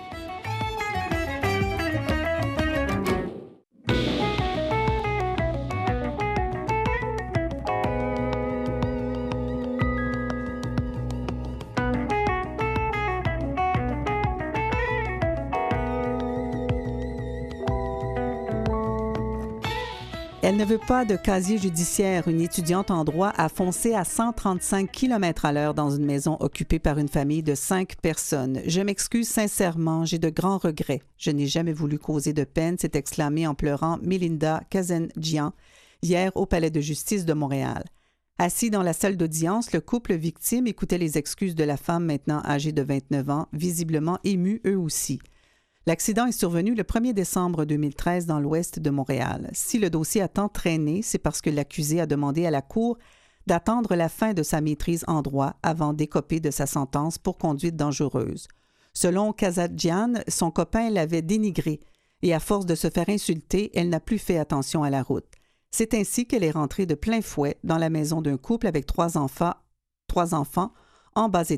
Elle ne veut pas de casier judiciaire. Une étudiante en droit a foncé à 135 km/h dans une maison occupée par une famille de 5 personnes. « Je m'excuse sincèrement, j'ai de grands regrets. Je n'ai jamais voulu causer de peine », s'est exclamée en pleurant Melinda Kazandjian hier au Palais de justice de Montréal. Assis dans la salle d'audience, le couple victime écoutait les excuses de la femme maintenant âgée de 29 ans, visiblement émus eux aussi. L'accident est survenu le 1er décembre 2013 dans l'ouest de Montréal. Si le dossier a tant traîné, c'est parce que l'accusé a demandé à la Cour d'attendre la fin de sa maîtrise en droit avant d'écoper de sa sentence pour conduite dangereuse. Selon Kazandjian, son copain l'avait dénigrée et à force de se faire insulter, elle n'a plus fait attention à la route. C'est ainsi qu'elle est rentrée de plein fouet dans la maison d'un couple avec trois enfants en bas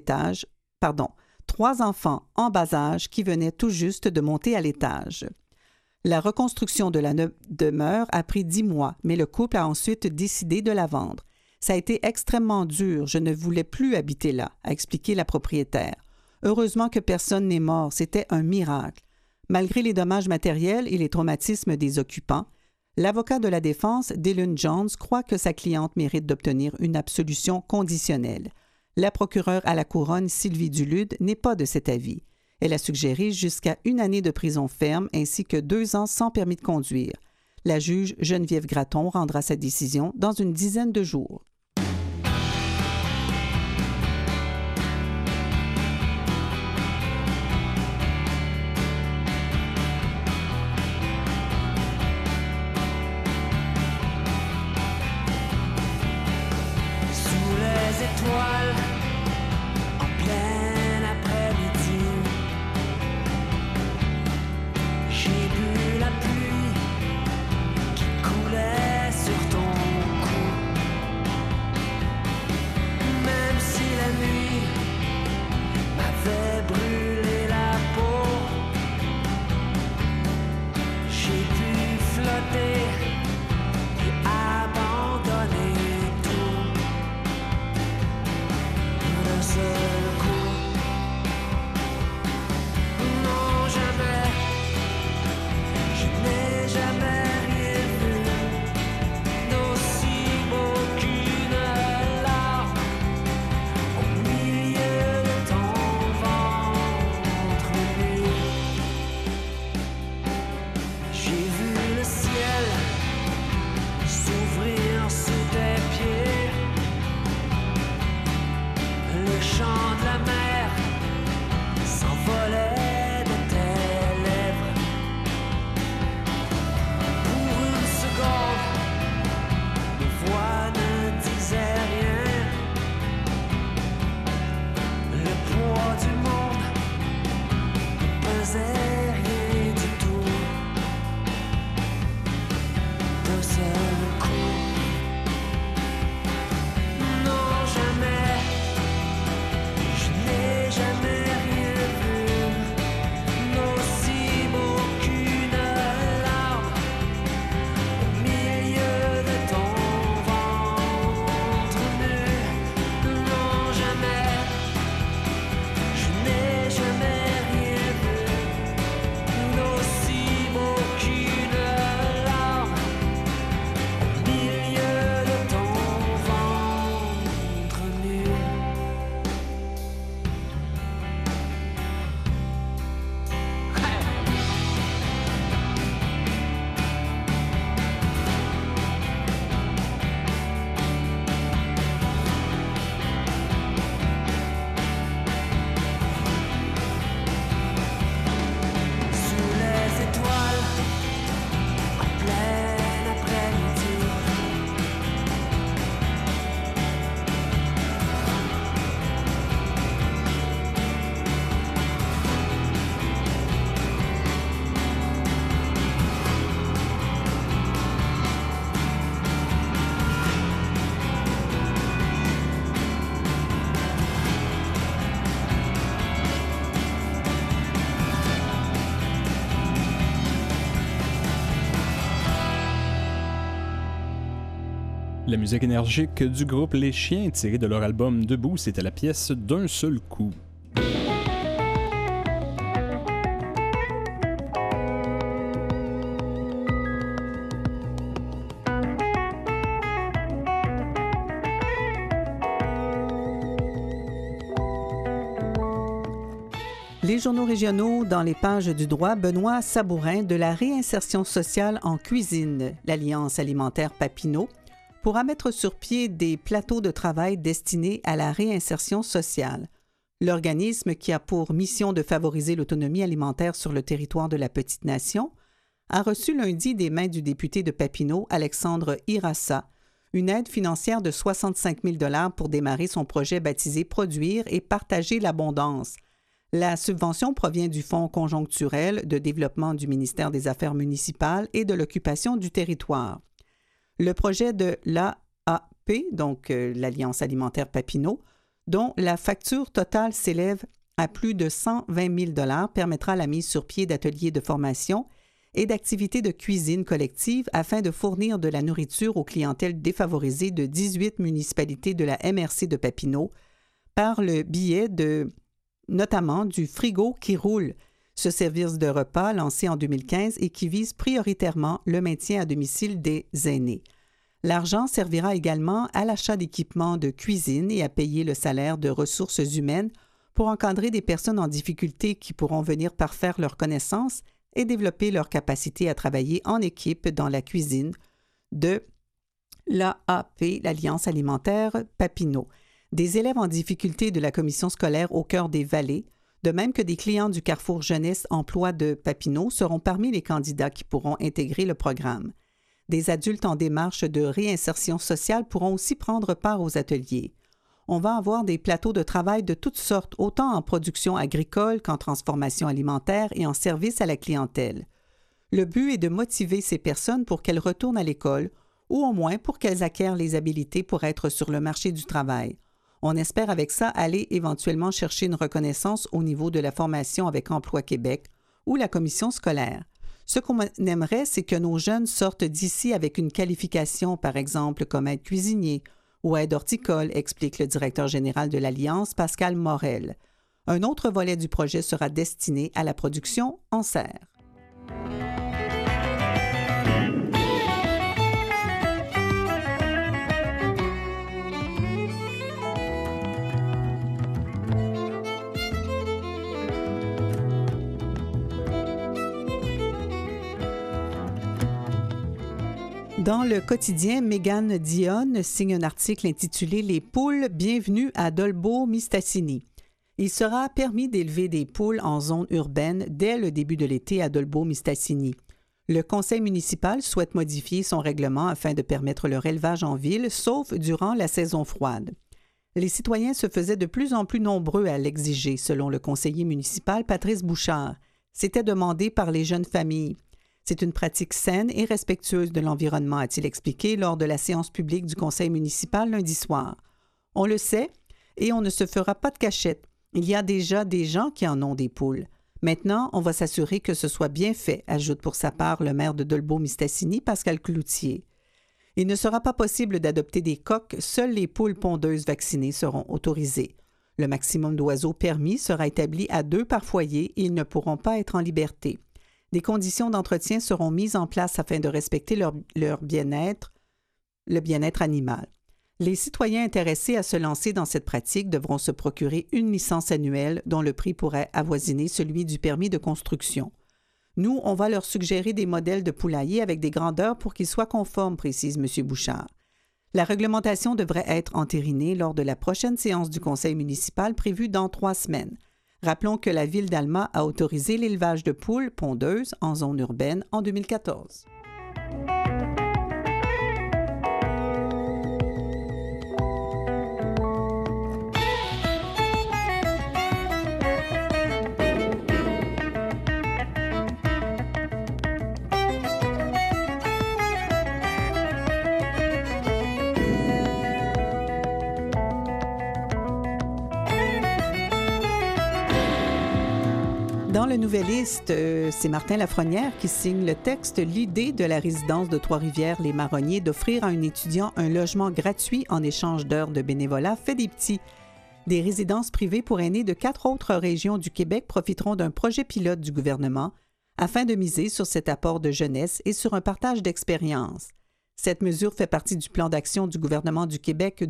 âge qui venaient tout juste de monter à l'étage. La reconstruction de la demeure a pris 10 mois, mais le couple a ensuite décidé de la vendre. Ça a été extrêmement dur, je ne voulais plus habiter là, a expliqué la propriétaire. Heureusement que personne n'est mort, c'était un miracle. Malgré les dommages matériels et les traumatismes des occupants, l'avocat de la défense, Dylan Jones, croit que sa cliente mérite d'obtenir une absolution conditionnelle. La procureure à la couronne, Sylvie Dulude, n'est pas de cet avis. Elle a suggéré jusqu'à 1 année de prison ferme ainsi que 2 ans sans permis de conduire. La juge Geneviève Gratton rendra sa décision dans une dizaine de jours. Sous les étoiles, en plein après-midi, j'ai bu la pluie qui coulait sur ton cou. Même si la nuit m'avait brûlé la peau, j'ai pu flotter et abandonner tout d'un seul coup. Non, jamais, je n'ai jamais rien vu d'aussi beau qu'une larme au milieu de ton ventre nu. J'ai vu le ciel s'ouvrir sous tes pieds, le chant de la mer s'envolait de tes lèvres. Pour une seconde, nos voix ne disaient rien. Le poids du monde ne pesait rien du tout. D'un seul coup, non, jamais, je n'ai jamais rien vu d'aussi beau qu'une larme au milieu de ton ventre nu. Non, jamais, je n'ai jamais rien vu d'aussi beau qu'une larme au milieu de ton ventre nu. Sous les étoiles, en plein après-midi, La musique énergique du groupe Les Chiens, tirée de leur album Debout, c'était la pièce D'un seul coup. Les journaux régionaux dans les pages du droit, Benoît Sabourin de la réinsertion sociale en cuisine, l'Alliance alimentaire Papineau, pourra mettre sur pied des plateaux de travail destinés à la réinsertion sociale. L'organisme, qui a pour mission de favoriser l'autonomie alimentaire sur le territoire de la Petite Nation, a reçu lundi des mains du député de Papineau, Alexandre Hirassa, une aide financière de 65 000 $ pour démarrer son projet baptisé « Produire et partager l'abondance ». La subvention provient du Fonds conjoncturel de développement du ministère des Affaires municipales et de l'occupation du territoire. Le projet de l'AAP, donc l'Alliance alimentaire Papineau, dont la facture totale s'élève à plus de 120 000 $, permettra la mise sur pied d'ateliers de formation et d'activités de cuisine collective afin de fournir de la nourriture aux clientèles défavorisées de 18 municipalités de la MRC de Papineau par le biais notamment du Frigo qui roule, ce service de repas lancé en 2015 et qui vise prioritairement le maintien à domicile des aînés. L'argent servira également à l'achat d'équipements de cuisine et à payer le salaire de ressources humaines pour encadrer des personnes en difficulté qui pourront venir parfaire leurs connaissances et développer leur capacité à travailler en équipe dans la cuisine de l'AAP, l'Alliance alimentaire Papineau. Des élèves en difficulté de la commission scolaire au cœur des vallées, de même que des clients du Carrefour Jeunesse Emploi de Papineau seront parmi les candidats qui pourront intégrer le programme. Des adultes en démarche de réinsertion sociale pourront aussi prendre part aux ateliers. On va avoir des plateaux de travail de toutes sortes, autant en production agricole qu'en transformation alimentaire et en service à la clientèle. Le but est de motiver ces personnes pour qu'elles retournent à l'école ou au moins pour qu'elles acquièrent les habiletés pour être sur le marché du travail. On espère avec ça aller éventuellement chercher une reconnaissance au niveau de la formation avec Emploi Québec ou la commission scolaire. Ce qu'on aimerait, c'est que nos jeunes sortent d'ici avec une qualification, par exemple comme aide cuisinier ou aide horticole, explique le directeur général de l'Alliance, Pascal Morel. Un autre volet du projet sera destiné à la production en serre. Dans le quotidien, Mégane Dionne signe un article intitulé « Les poules, bienvenue à Dolbeau-Mistassini ». Il sera permis d'élever des poules en zone urbaine dès le début de l'été à Dolbeau-Mistassini. Le conseil municipal souhaite modifier son règlement afin de permettre leur élevage en ville, sauf durant la saison froide. Les citoyens se faisaient de plus en plus nombreux à l'exiger, selon le conseiller municipal Patrice Bouchard. C'était demandé par les jeunes familles. C'est une pratique saine et respectueuse de l'environnement, a-t-il expliqué lors de la séance publique du conseil municipal lundi soir. On le sait et on ne se fera pas de cachette. Il y a déjà des gens qui en ont des poules. Maintenant, on va s'assurer que ce soit bien fait, ajoute pour sa part le maire de Dolbeau-Mistassini, Pascal Cloutier. Il ne sera pas possible d'adopter des coqs, seules les poules pondeuses vaccinées seront autorisées. Le maximum d'oiseaux permis sera établi à 2 par foyer et ils ne pourront pas être en liberté. Des conditions d'entretien seront mises en place afin de respecter leur bien-être, le bien-être animal. Les citoyens intéressés à se lancer dans cette pratique devront se procurer une licence annuelle dont le prix pourrait avoisiner celui du permis de construction. Nous, on va leur suggérer des modèles de poulailler avec des grandeurs pour qu'ils soient conformes, précise M. Bouchard. La réglementation devrait être entérinée lors de la prochaine séance du conseil municipal prévue dans 3 semaines. Rappelons que la ville d'Alma a autorisé l'élevage de poules pondeuses en zone urbaine en 2014. Dans le Nouvelliste, c'est Martin Lafrenière qui signe le texte « L'idée de la résidence de Trois-Rivières-les Marronniers d'offrir à un étudiant un logement gratuit en échange d'heures de bénévolat fait des petits. Des résidences privées pour aînés de 4 autres régions du Québec profiteront d'un projet pilote du gouvernement afin de miser sur cet apport de jeunesse et sur un partage d'expériences. Cette mesure fait partie du plan d'action du gouvernement du Québec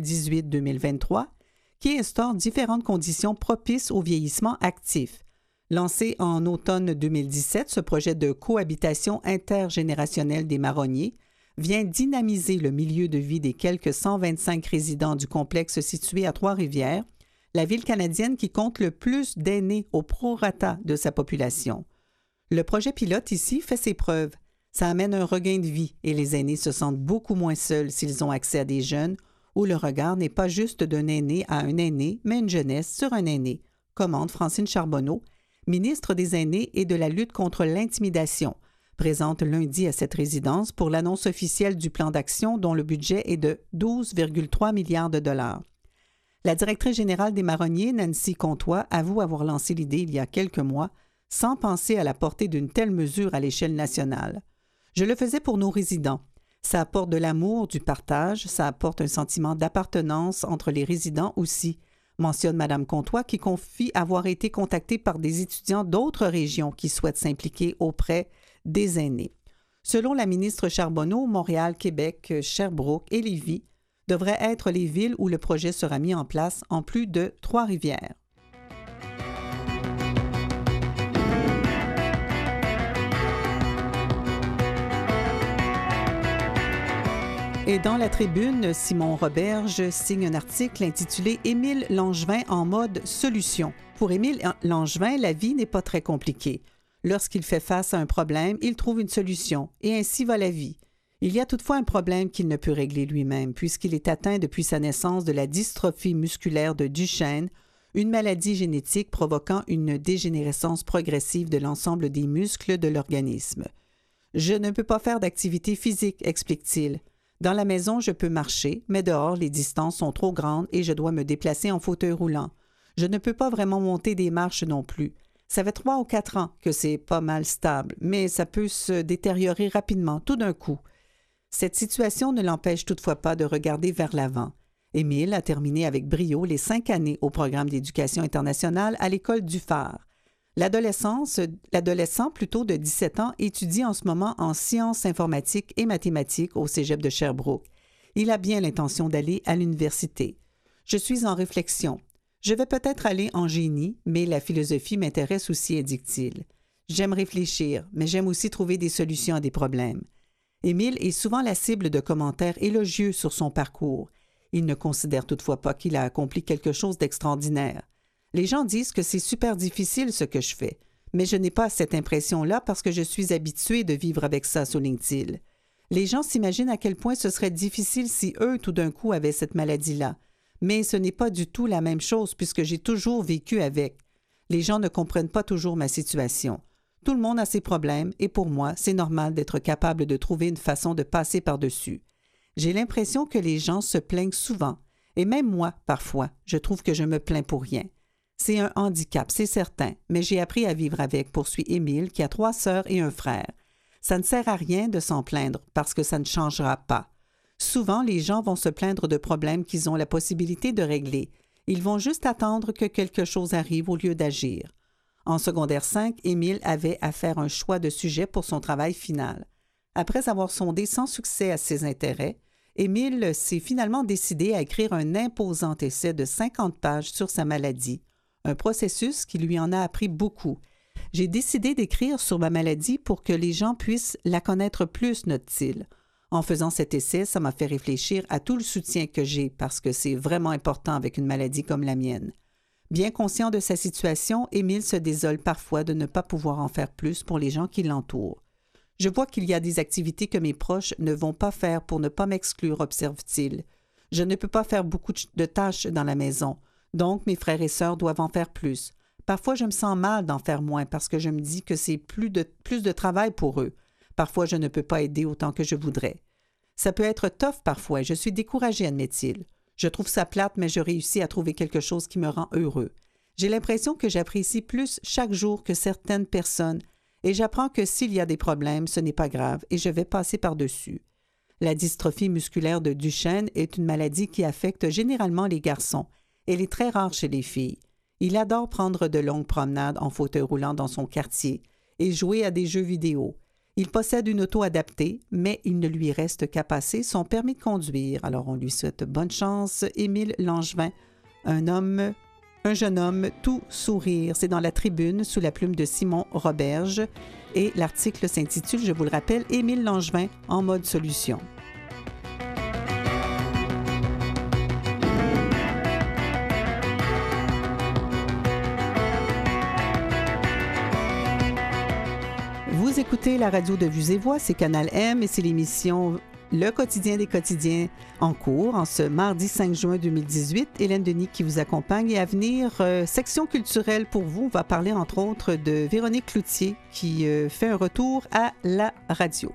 2018-2023 qui instaure différentes conditions propices au vieillissement actif. Lancé en automne 2017, ce projet de cohabitation intergénérationnelle des marronniers vient dynamiser le milieu de vie des quelques 125 résidents du complexe situé à Trois-Rivières, la ville canadienne qui compte le plus d'aînés au prorata de sa population. Le projet pilote ici fait ses preuves. Ça amène un regain de vie et les aînés se sentent beaucoup moins seuls s'ils ont accès à des jeunes où le regard n'est pas juste d'un aîné à un aîné, mais une jeunesse sur un aîné, commande Francine Charbonneau, ministre des Aînés et de la lutte contre l'intimidation, présente lundi à cette résidence pour l'annonce officielle du plan d'action dont le budget est de 12,3 milliards de dollars. La directrice générale des Marronniers, Nancy Comtois, avoue avoir lancé l'idée il y a quelques mois sans penser à la portée d'une telle mesure à l'échelle nationale. Je le faisais pour nos résidents. Ça apporte de l'amour, du partage, ça apporte un sentiment d'appartenance entre les résidents aussi, mentionne Mme Comtois, qui confie avoir été contactée par des étudiants d'autres régions qui souhaitent s'impliquer auprès des aînés. Selon la ministre Charbonneau, Montréal, Québec, Sherbrooke et Lévis devraient être les villes où le projet sera mis en place, en plus de Trois-Rivières. Et dans la tribune, Simon Roberge signe un article intitulé « Émile Langevin en mode solution ». Pour Émile Langevin, la vie n'est pas très compliquée. Lorsqu'il fait face à un problème, il trouve une solution, et ainsi va la vie. Il y a toutefois un problème qu'il ne peut régler lui-même, puisqu'il est atteint depuis sa naissance de la dystrophie musculaire de Duchenne, une maladie génétique provoquant une dégénérescence progressive de l'ensemble des muscles de l'organisme. « Je ne peux pas faire d'activité physique », explique-t-il. Dans la maison, je peux marcher, mais dehors, les distances sont trop grandes et je dois me déplacer en fauteuil roulant. Je ne peux pas vraiment monter des marches non plus. Ça fait 3 ou 4 ans que c'est pas mal stable, mais ça peut se détériorer rapidement, tout d'un coup. Cette situation ne l'empêche toutefois pas de regarder vers l'avant. Émile a terminé avec brio les 5 années au programme d'éducation internationale à l'école du Phare. L'adolescent plutôt de 17 ans étudie en ce moment en sciences informatiques et mathématiques au cégep de Sherbrooke. Il a bien l'intention d'aller à l'université. Je suis en réflexion. Je vais peut-être aller en génie, mais la philosophie m'intéresse aussi, indique-t-il. J'aime réfléchir, mais j'aime aussi trouver des solutions à des problèmes. Émile est souvent la cible de commentaires élogieux sur son parcours. Il ne considère toutefois pas qu'il a accompli quelque chose d'extraordinaire. Les gens disent que c'est super difficile ce que je fais, mais je n'ai pas cette impression-là parce que je suis habitué de vivre avec ça, souligne-t-il. Les gens s'imaginent à quel point ce serait difficile si eux, tout d'un coup, avaient cette maladie-là. Mais ce n'est pas du tout la même chose puisque j'ai toujours vécu avec. Les gens ne comprennent pas toujours ma situation. Tout le monde a ses problèmes et pour moi, c'est normal d'être capable de trouver une façon de passer par-dessus. J'ai l'impression que les gens se plaignent souvent, et même moi, parfois, je trouve que je me plains pour rien. C'est un handicap, c'est certain, mais j'ai appris à vivre avec, poursuit Émile, qui a 3 sœurs et un frère. Ça ne sert à rien de s'en plaindre, parce que ça ne changera pas. Souvent, les gens vont se plaindre de problèmes qu'ils ont la possibilité de régler. Ils vont juste attendre que quelque chose arrive au lieu d'agir. En secondaire 5, Émile avait à faire un choix de sujet pour son travail final. Après avoir sondé sans succès à ses intérêts, Émile s'est finalement décidé à écrire un imposant essai de 50 pages sur sa maladie, un processus qui lui en a appris beaucoup. J'ai décidé d'écrire sur ma maladie pour que les gens puissent la connaître plus, note-t-il. En faisant cet essai, ça m'a fait réfléchir à tout le soutien que j'ai parce que c'est vraiment important avec une maladie comme la mienne. Bien conscient de sa situation, Émile se désole parfois de ne pas pouvoir en faire plus pour les gens qui l'entourent. « Je vois qu'il y a des activités que mes proches ne vont pas faire pour ne pas m'exclure, observe-t-il. Je ne peux pas faire beaucoup de tâches dans la maison. Donc, mes frères et sœurs doivent en faire plus. Parfois, je me sens mal d'en faire moins parce que je me dis que c'est plus de travail pour eux. Parfois, je ne peux pas aider autant que je voudrais. Ça peut être tough parfois et je suis découragé, admet-il. Je trouve ça plate, mais je réussis à trouver quelque chose qui me rend heureux. J'ai l'impression que j'apprécie plus chaque jour que certaines personnes et j'apprends que s'il y a des problèmes, ce n'est pas grave et je vais passer par-dessus. La dystrophie musculaire de Duchenne est une maladie qui affecte généralement les garçons. Elle est très rare chez les filles. Il adore prendre de longues promenades en fauteuil roulant dans son quartier et jouer à des jeux vidéo. Il possède une auto adaptée, mais il ne lui reste qu'à passer son permis de conduire. Alors on lui souhaite bonne chance. Émile Langevin, un jeune homme tout sourire. C'est dans la tribune sous la plume de Simon Roberge et l'article s'intitule, je vous le rappelle, Émile Langevin en mode solution. Vous écoutez la radio de Vues et Voix, c'est Canal M et c'est l'émission Le quotidien des quotidiens en cours en ce mardi 5 juin 2018. Hélène Denis qui vous accompagne et à venir, section culturelle pour vous. On va parler entre autres de Véronique Cloutier qui fait un retour à la radio.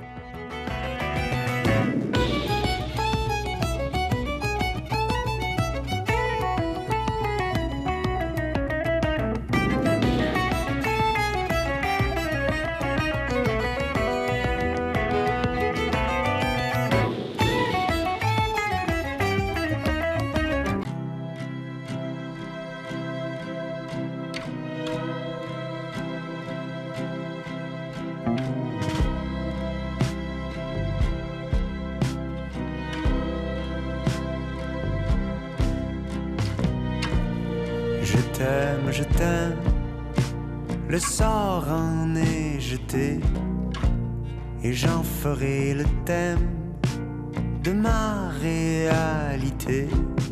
Je t'aime, le sort en est jeté, et j'en ferai le thème de ma réalité.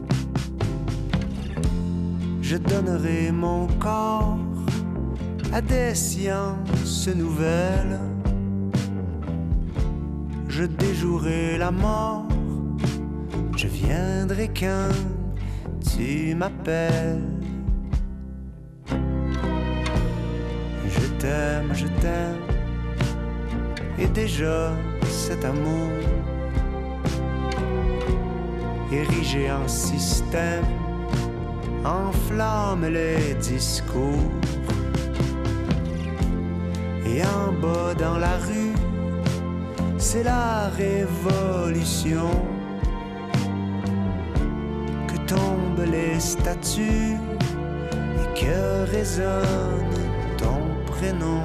Je donnerai mon corps à des sciences nouvelles. Je déjouerai la mort, je viendrai quand tu m'appelles. Je t'aime, et déjà cet amour érigé en système enflamme les discours. Et en bas dans la rue, c'est la révolution. Que tombent les statues et que résonne ton prénom.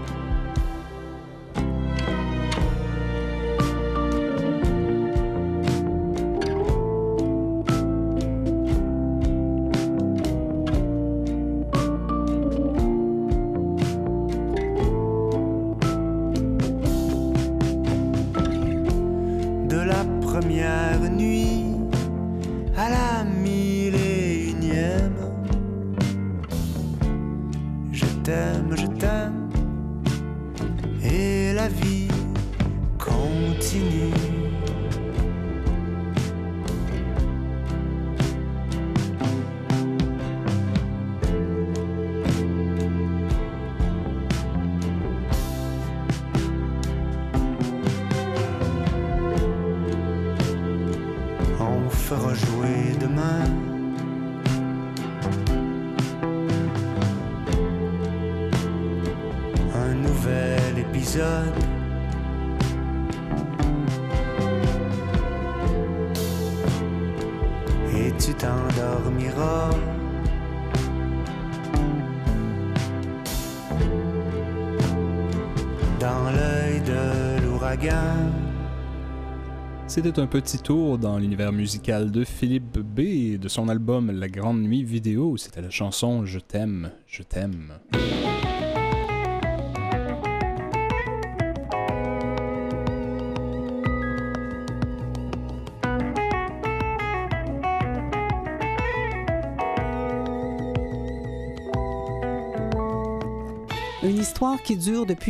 Première nuit à la 1001e. Je t'aime, et la vie continue. Fera jouer demain un nouvel épisode. Et tu t'endormiras dans l'œil de l'ouragan. C'était un petit tour dans l'univers musical de Philippe B et de son album La Grande Nuit vidéo. C'était la chanson Je t'aime, je t'aime. Une histoire qui dure depuis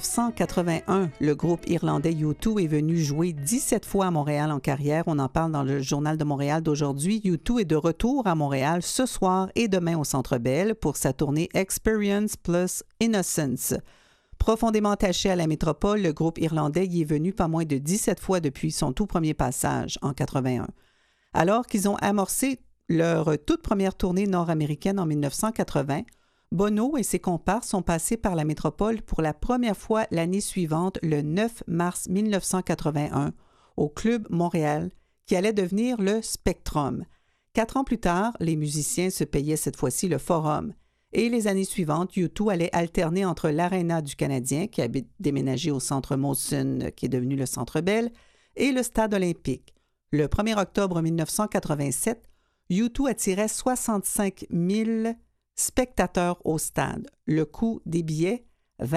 1981. Le groupe irlandais U2 est venu jouer 17 fois à Montréal en carrière. On en parle dans le Journal de Montréal d'aujourd'hui. U2 est de retour à Montréal ce soir et demain au Centre Bell pour sa tournée Experience plus Innocence. Profondément attaché à la métropole, le groupe irlandais y est venu pas moins de 17 fois depuis son tout premier passage en 81. Alors qu'ils ont amorcé leur toute première tournée nord-américaine en 1980, Bono et ses comparses sont passés par la métropole pour la première fois l'année suivante, le 9 mars 1981, au Club Montréal, qui allait devenir le Spectrum. 4 ans plus tard, les musiciens se payaient cette fois-ci le Forum. Et les années suivantes, U2 allait alterner entre l'Arena du Canadien, qui a déménagé au Centre Molson, qui est devenu le Centre Bell, et le Stade olympique. Le 1er octobre 1987, U2 attirait 65 000 spectateurs au stade. Le coût des billets,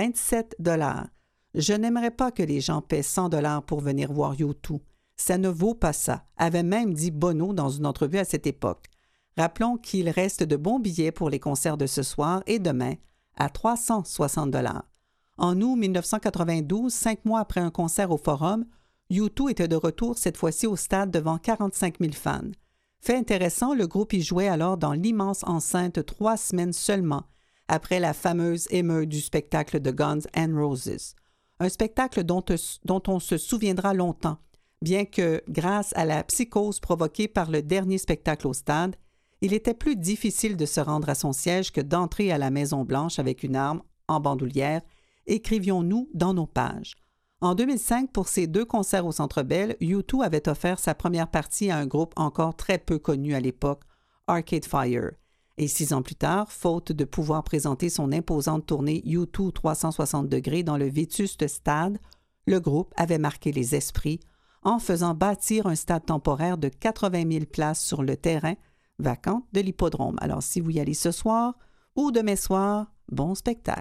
27 $. Je n'aimerais pas que les gens paient 100 $ pour venir voir U2. Ça ne vaut pas ça, avait même dit Bono dans une entrevue à cette époque. Rappelons qu'il reste de bons billets pour les concerts de ce soir et demain à 360 $. En août 1992, 5 mois après un concert au Forum, U2 était de retour cette fois-ci au stade devant 45 000 fans. Fait intéressant, le groupe y jouait alors dans l'immense enceinte 3 semaines seulement après la fameuse émeute du spectacle de Guns N' Roses. Un spectacle dont on se souviendra longtemps, bien que, grâce à la psychose provoquée par le dernier spectacle au stade, il était plus difficile de se rendre à son siège que d'entrer à la Maison-Blanche avec une arme en bandoulière, écrivions-nous dans nos pages. En 2005, pour ses 2 concerts au Centre Bell, U2 avait offert sa première partie à un groupe encore très peu connu à l'époque, Arcade Fire. Et 6 ans plus tard, faute de pouvoir présenter son imposante tournée U2 360 degrés dans le vétuste stade, le groupe avait marqué les esprits en faisant bâtir un stade temporaire de 80 000 places sur le terrain vacant de l'hippodrome. Alors, si vous y allez ce soir ou demain soir, bon spectacle.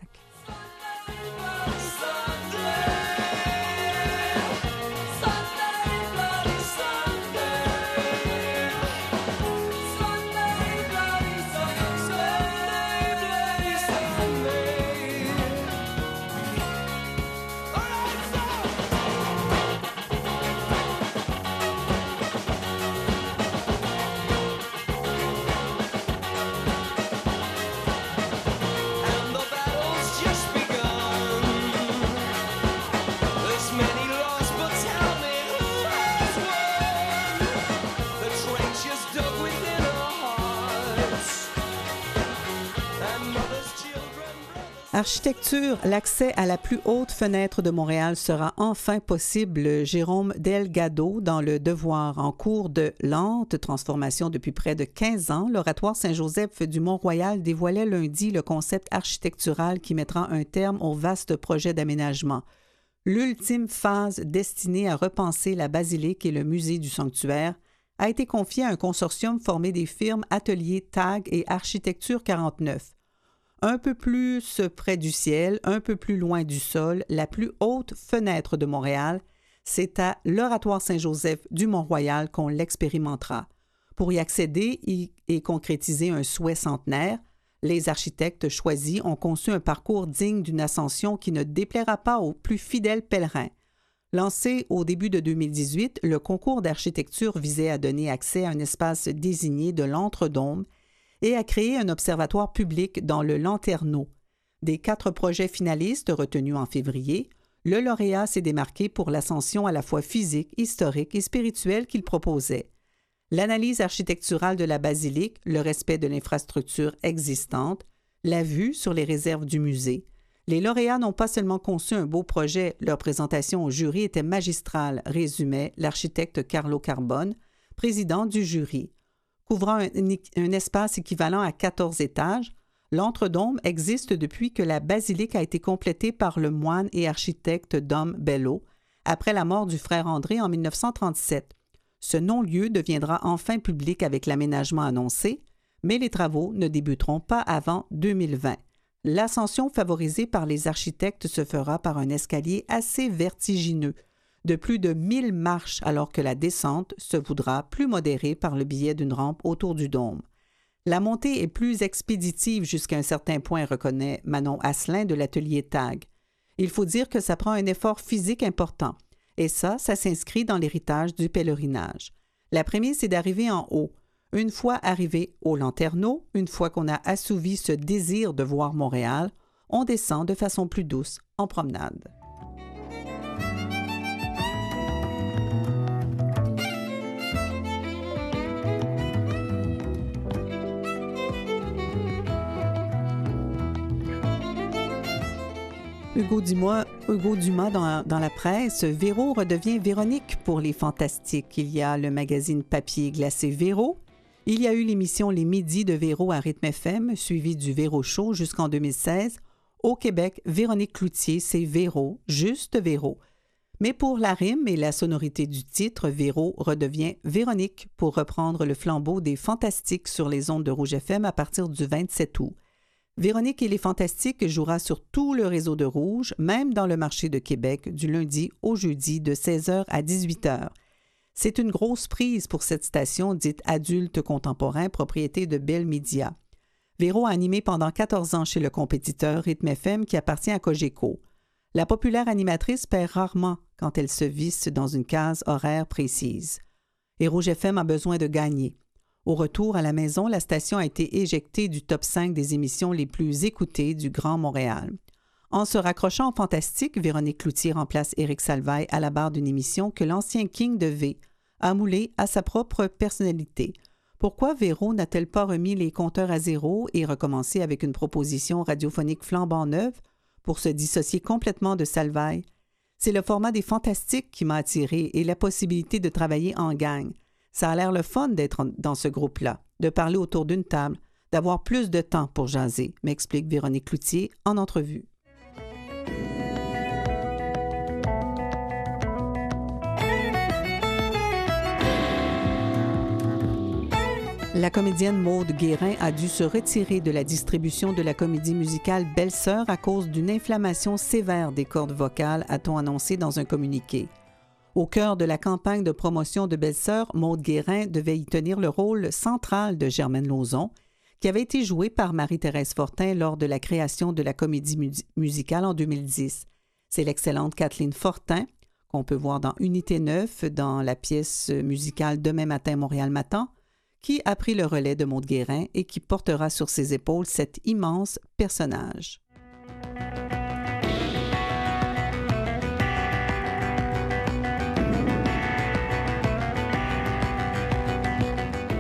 Sunday, bloody Sunday. Architecture, l'accès à la plus haute fenêtre de Montréal sera enfin possible. Jérôme Delgado, dans Le Devoir, en cours de lente transformation depuis près de 15 ans, l'Oratoire Saint-Joseph du Mont-Royal dévoilait lundi le concept architectural qui mettra un terme au vaste projet d'aménagement. L'ultime phase destinée à repenser la basilique et le musée du sanctuaire a été confiée à un consortium formé des firmes Atelier TAG et Architecture 49. Un peu plus près du ciel, un peu plus loin du sol, la plus haute fenêtre de Montréal, c'est à l'Oratoire Saint-Joseph du Mont-Royal qu'on l'expérimentera. Pour y accéder et concrétiser un souhait centenaire, les architectes choisis ont conçu un parcours digne d'une ascension qui ne déplaira pas aux plus fidèles pèlerins. Lancé au début de 2018, le concours d'architecture visait à donner accès à un espace désigné de l'Entre-Dôme et à créer un observatoire public dans le Lanterneau. Des 4 projets finalistes retenus en février, le lauréat s'est démarqué pour l'ascension à la fois physique, historique et spirituelle qu'il proposait. L'analyse architecturale de la basilique, le respect de l'infrastructure existante, la vue sur les réserves du musée. Les lauréats n'ont pas seulement conçu un beau projet, leur présentation au jury était magistrale, résumait l'architecte Carlo Carbone, président du jury. Couvrant un espace équivalent à 14 étages, l'Entre-Dôme existe depuis que la basilique a été complétée par le moine et architecte Dom Bello, après la mort du frère André en 1937. Ce non-lieu deviendra enfin public avec l'aménagement annoncé, mais les travaux ne débuteront pas avant 2020. L'ascension favorisée par les architectes se fera par un escalier assez vertigineux, de plus de 1000 marches, alors que la descente se voudra plus modérée par le biais d'une rampe autour du dôme. La montée est plus expéditive jusqu'à un certain point, reconnaît Manon Asselin de l'atelier TAG. Il faut dire que ça prend un effort physique important. Et ça s'inscrit dans l'héritage du pèlerinage. La prémisse est d'arriver en haut. Une fois arrivé au Lanterneau, une fois qu'on a assouvi ce désir de voir Montréal, on descend de façon plus douce en promenade. Hugo Dumas dans la presse, Véro redevient Véronique pour les Fantastiques. Il y a le magazine papier glacé Véro. Il y a eu l'émission Les Midis de Véro à Rythme FM, suivi du Véro Show jusqu'en 2016. Au Québec, Véronique Cloutier, c'est Véro, juste Véro. Mais pour la rime et la sonorité du titre, Véro redevient Véronique pour reprendre le flambeau des Fantastiques sur les ondes de Rouge FM à partir du 27 août. Véronique et les Fantastiques jouera sur tout le réseau de Rouge, même dans le marché de Québec, du lundi au jeudi de 16h à 18h. C'est une grosse prise pour cette station dite adulte contemporain, propriété de Bell Media. Véro a animé pendant 14 ans chez le compétiteur Rythme FM qui appartient à Cogeco. La populaire animatrice perd rarement quand elle se visse dans une case horaire précise. Et Rouge FM a besoin de gagner. Au retour à la maison, la station a été éjectée du top 5 des émissions les plus écoutées du Grand Montréal. En se raccrochant au fantastique, Véronique Cloutier remplace Éric Salvaille à la barre d'une émission que l'ancien King de V a moulée à sa propre personnalité. Pourquoi Véro n'a-t-elle pas remis les compteurs à zéro et recommencé avec une proposition radiophonique flambant neuve pour se dissocier complètement de Salvaille? C'est le format des fantastiques qui m'a attiré et la possibilité de travailler en gang. Ça a l'air le fun d'être dans ce groupe-là, de parler autour d'une table, d'avoir plus de temps pour jaser, m'explique Véronique Cloutier en entrevue. La comédienne Maude Guérin a dû se retirer de la distribution de la comédie musicale Belle-Sœur à cause d'une inflammation sévère des cordes vocales, a-t-on annoncé dans un communiqué. Au cœur de la campagne de promotion de Belle-Sœur, Maude Guérin devait y tenir le rôle central de Germaine Lauzon, qui avait été jouée par Marie-Thérèse Fortin lors de la création de la comédie musicale en 2010. C'est l'excellente Kathleen Fortin, qu'on peut voir dans Unité 9, dans la pièce musicale Demain matin, Montréal matin, qui a pris le relais de Maude Guérin et qui portera sur ses épaules cet immense personnage.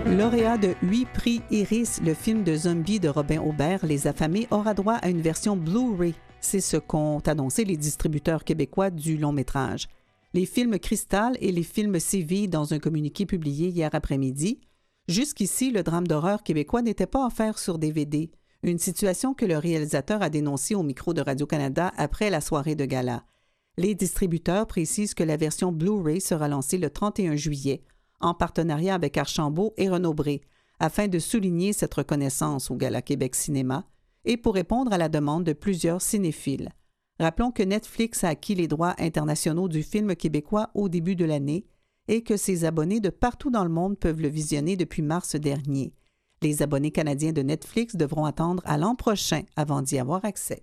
Lauréat de 8 prix Iris, le film de zombie de Robin Aubert, Les Affamés, aura droit à une version Blu-ray. C'est ce qu'ont annoncé les distributeurs québécois du long-métrage. Les films Cristal et les films sévillent dans un communiqué publié hier après-midi. Jusqu'ici, le drame d'horreur québécois n'était pas offert sur DVD, une situation que le réalisateur a dénoncée au micro de Radio-Canada après la soirée de gala. Les distributeurs précisent que la version Blu-ray sera lancée le 31 juillet, en partenariat avec Archambault et Renaud-Bré, afin de souligner cette reconnaissance au Gala Québec Cinéma et pour répondre à la demande de plusieurs cinéphiles. Rappelons que Netflix a acquis les droits internationaux du film québécois au début de l'année et que ses abonnés de partout dans le monde peuvent le visionner depuis mars dernier. Les abonnés canadiens de Netflix devront attendre à l'an prochain avant d'y avoir accès.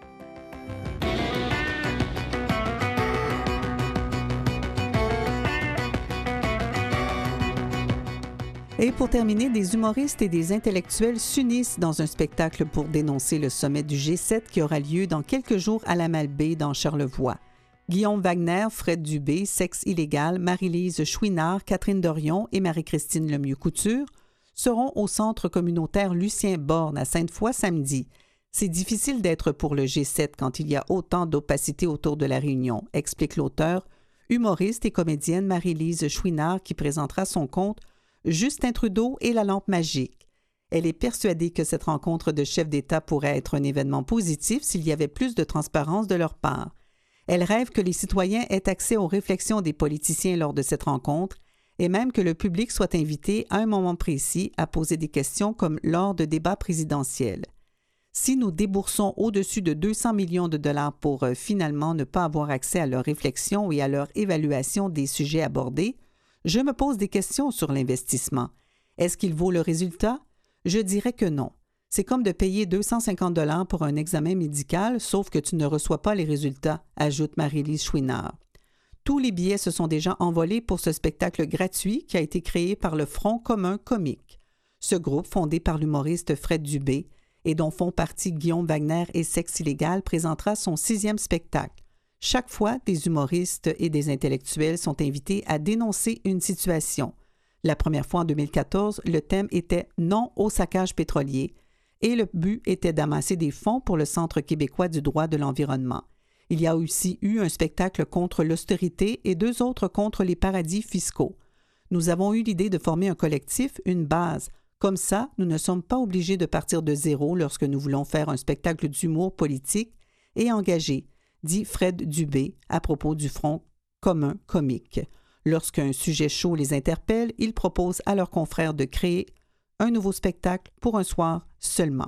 Et pour terminer, des humoristes et des intellectuels s'unissent dans un spectacle pour dénoncer le sommet du G7 qui aura lieu dans quelques jours à la Malbaie dans Charlevoix. Guillaume Wagner, Fred Dubé, Sexe illégal, Marie-Lise Chouinard, Catherine Dorion et Marie-Christine Lemieux-Couture seront au centre communautaire Lucien Borne à Sainte-Foy samedi. C'est difficile d'être pour le G7 quand il y a autant d'opacité autour de la réunion, explique l'auteur, humoriste et comédienne Marie-Lise Chouinard qui présentera son conte Justin Trudeau et la lampe magique. Elle est persuadée que cette rencontre de chefs d'État pourrait être un événement positif s'il y avait plus de transparence de leur part. Elle rêve que les citoyens aient accès aux réflexions des politiciens lors de cette rencontre et même que le public soit invité à un moment précis à poser des questions comme lors de débats présidentiels. Si nous déboursons au-dessus de 200 millions de dollars pour finalement ne pas avoir accès à leurs réflexions et à leur évaluation des sujets abordés, je me pose des questions sur l'investissement. Est-ce qu'il vaut le résultat? Je dirais que non. C'est comme de payer 250 $ pour un examen médical, sauf que tu ne reçois pas les résultats, ajoute Marie-Lise Chouinard. Tous les billets se sont déjà envolés pour ce spectacle gratuit qui a été créé par le Front commun comique. Ce groupe, fondé par l'humoriste Fred Dubé et dont font partie Guillaume Wagner et Sexe illégal, présentera son 6e spectacle. Chaque fois, des humoristes et des intellectuels sont invités à dénoncer une situation. La première fois en 2014, le thème était « Non au saccage pétrolier » et le but était d'amasser des fonds pour le Centre québécois du droit de l'environnement. Il y a aussi eu un spectacle contre l'austérité et 2 autres contre les paradis fiscaux. Nous avons eu l'idée de former un collectif, une base. Comme ça, nous ne sommes pas obligés de partir de zéro lorsque nous voulons faire un spectacle d'humour politique et engagé, dit Fred Dubé à propos du Front commun comique. Lorsqu'un sujet chaud les interpelle, ils proposent à leurs confrères de créer un nouveau spectacle pour un soir seulement.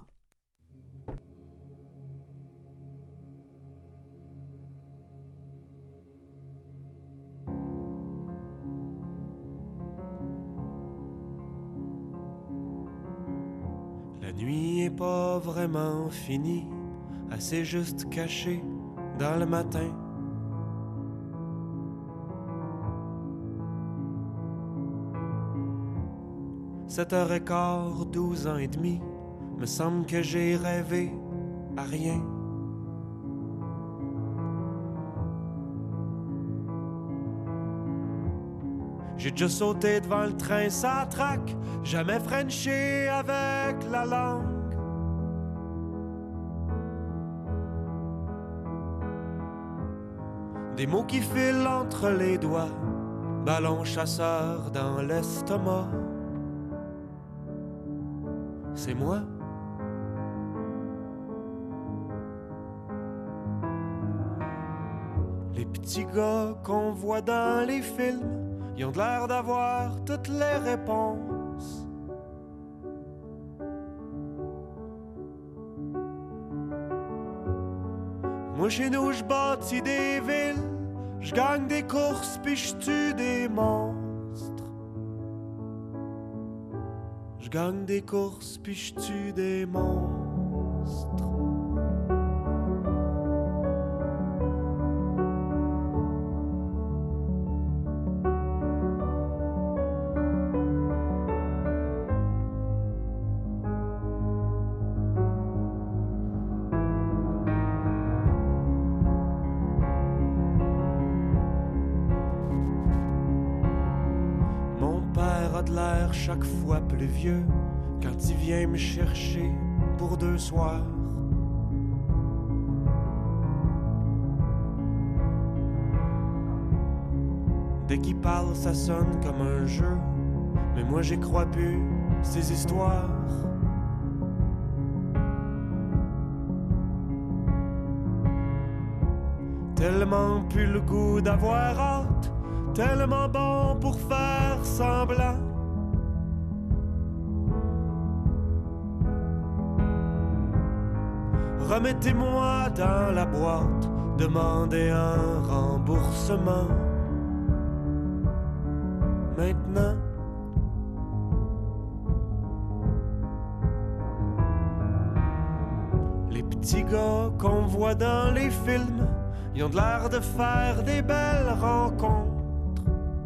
La nuit est pas vraiment finie, assez juste cachée dans le matin. Sept heures et quart, 12 ans et demi, me semble que j'ai rêvé à rien. J'ai déjà sauté devant le train sans traque, jamais frenché avec la langue. Des mots qui filent entre les doigts, ballon chasseur dans l'estomac. C'est moi. Les petits gars qu'on voit dans les films, ils ont de l'air d'avoir toutes les réponses. Moi chez nous je bâtis des villes, je gagne des courses puis je tue des monstres. Je gagne des courses puis je tue des monstres. de l'air chaque fois plus vieux quand il vient me chercher pour 2 soirs. Dès qu'il parle, ça sonne comme un jeu, mais moi j'y crois plus, ces histoires. Tellement plus le goût d'avoir hâte, tellement bon pour faire semblant. Remettez-moi dans la boîte, demandez un remboursement. Maintenant, les petits gars qu'on voit dans les films, ils ont de l'air de faire des belles rencontres.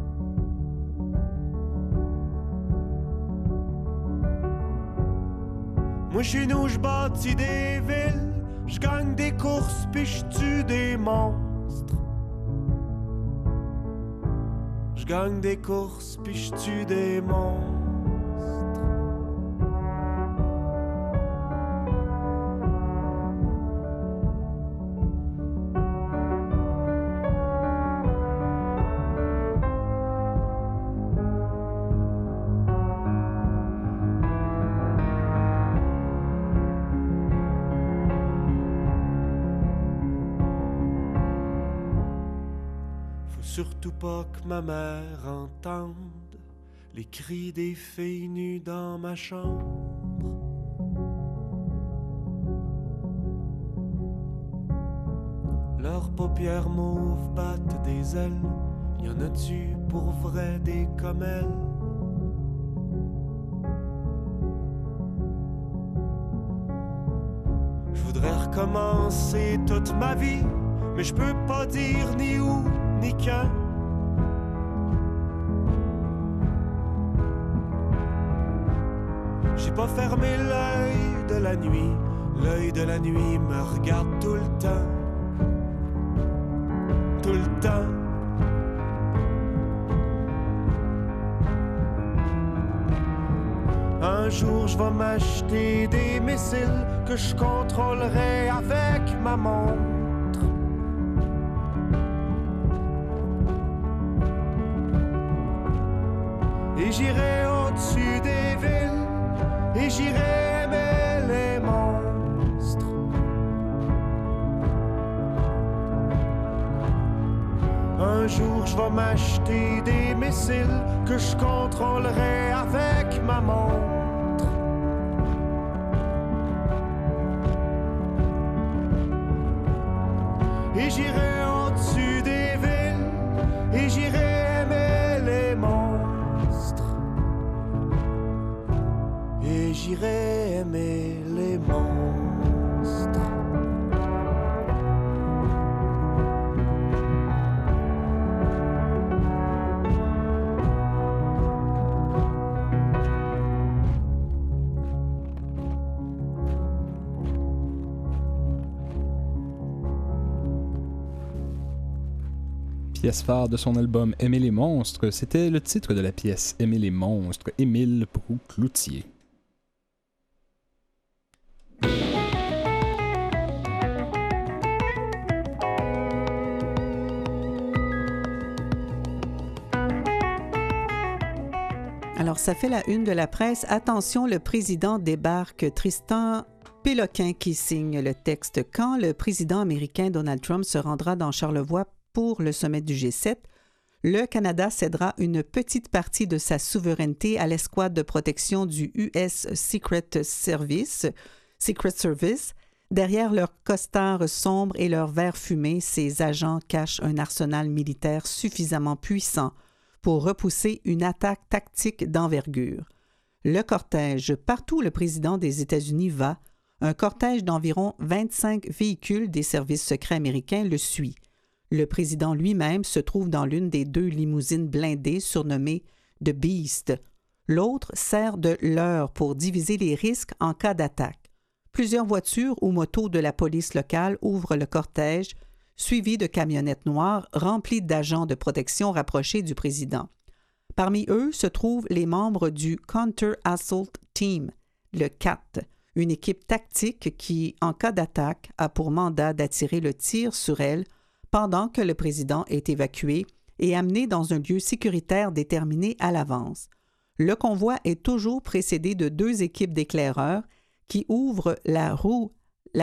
Moi chez nous j'bâtis des villes, j'gagne des courses pis j'tue des monstres. J'gagne des courses pis j'tue des monstres. Surtout pas que ma mère entende les cris des filles nues dans ma chambre. Leurs paupières mauves battent des ailes. Y en a-tu pour vrai des comme elles? Je voudrais recommencer toute ma vie, mais je peux pas dire ni où ni quand. J'ai pas fermé l'œil de la nuit. L'œil de la nuit me regarde tout le temps. Tout le temps. Un jour je vais m'acheter des missiles que je contrôlerai avec ma montre. Et j'irai au-dessus des villes, et j'irai aimer les monstres. Un jour je vais m'acheter des missiles que je contrôlerai avec ma montre. Et j'irai au-dessus des villes, et j'irai aimer les monstres. Et j'irai aimer les monstres. Pièce phare de son album Aimer les monstres, c'était le titre de la pièce Aimer les monstres, Émile Proulx-Cloutier. Alors, ça fait la une de la presse. Attention, le président débarque. Tristan Péloquin qui signe le texte. Quand le président américain Donald Trump se rendra dans Charlevoix pour le sommet du G7, le Canada cédera une petite partie de sa souveraineté à l'escouade de protection du US Secret Service. Derrière leurs costards sombres et leurs verres fumés, ces agents cachent un arsenal militaire suffisamment puissant pour repousser une attaque tactique d'envergure. Le cortège, partout où le président des États-Unis va, un cortège d'environ 25 véhicules des services secrets américains le suit. Le président lui-même se trouve dans l'une des 2 limousines blindées surnommées « The Beast ». L'autre sert de leurre pour diviser les risques en cas d'attaque. Plusieurs voitures ou motos de la police locale ouvrent le cortège, suivies de camionnettes noires remplies d'agents de protection rapprochés du président. Parmi eux se trouvent les membres du Counter Assault Team, le CAT, une équipe tactique qui, en cas d'attaque, a pour mandat d'attirer le tir sur elle pendant que le président est évacué et amené dans un lieu sécuritaire déterminé à l'avance. Le convoi est toujours précédé de 2 équipes d'éclaireurs qui ouvrent la route,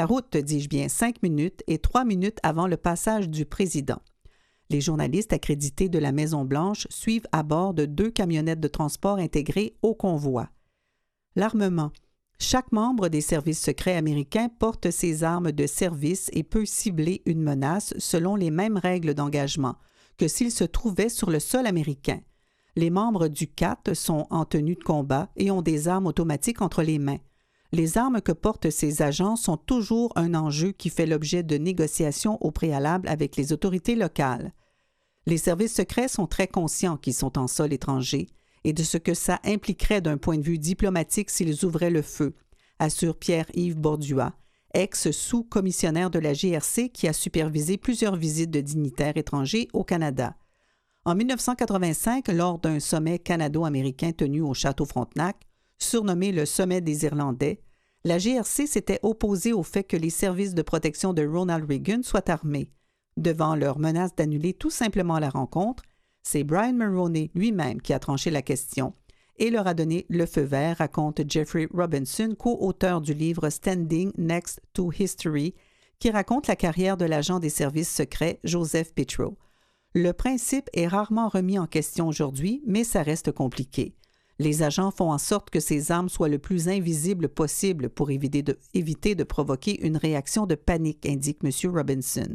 5 minutes et 3 minutes avant le passage du président. Les journalistes accrédités de la Maison-Blanche suivent à bord de 2 camionnettes de transport intégrées au convoi. L'armement. Chaque membre des services secrets américains porte ses armes de service et peut cibler une menace selon les mêmes règles d'engagement que s'il se trouvait sur le sol américain. Les membres du CAT sont en tenue de combat et ont des armes automatiques entre les mains. Les armes que portent ces agents sont toujours un enjeu qui fait l'objet de négociations au préalable avec les autorités locales. Les services secrets sont très conscients qu'ils sont en sol étranger et de ce que ça impliquerait d'un point de vue diplomatique s'ils ouvraient le feu, assure Pierre-Yves Bordua, ex-sous-commissionnaire de la GRC qui a supervisé plusieurs visites de dignitaires étrangers au Canada. En 1985, lors d'un sommet canado-américain tenu au Château Frontenac, surnommé le Sommet des Irlandais, la GRC s'était opposée au fait que les services de protection de Ronald Reagan soient armés. Devant leur menace d'annuler tout simplement la rencontre, c'est Brian Mulroney lui-même qui a tranché la question et leur a donné le feu vert, raconte Jeffrey Robinson, co-auteur du livre Standing Next to History, qui raconte la carrière de l'agent des services secrets Joseph Petro. Le principe est rarement remis en question aujourd'hui, mais ça reste compliqué. Les agents font en sorte que ces armes soient le plus invisibles possible pour éviter de provoquer une réaction de panique, indique M. Robinson.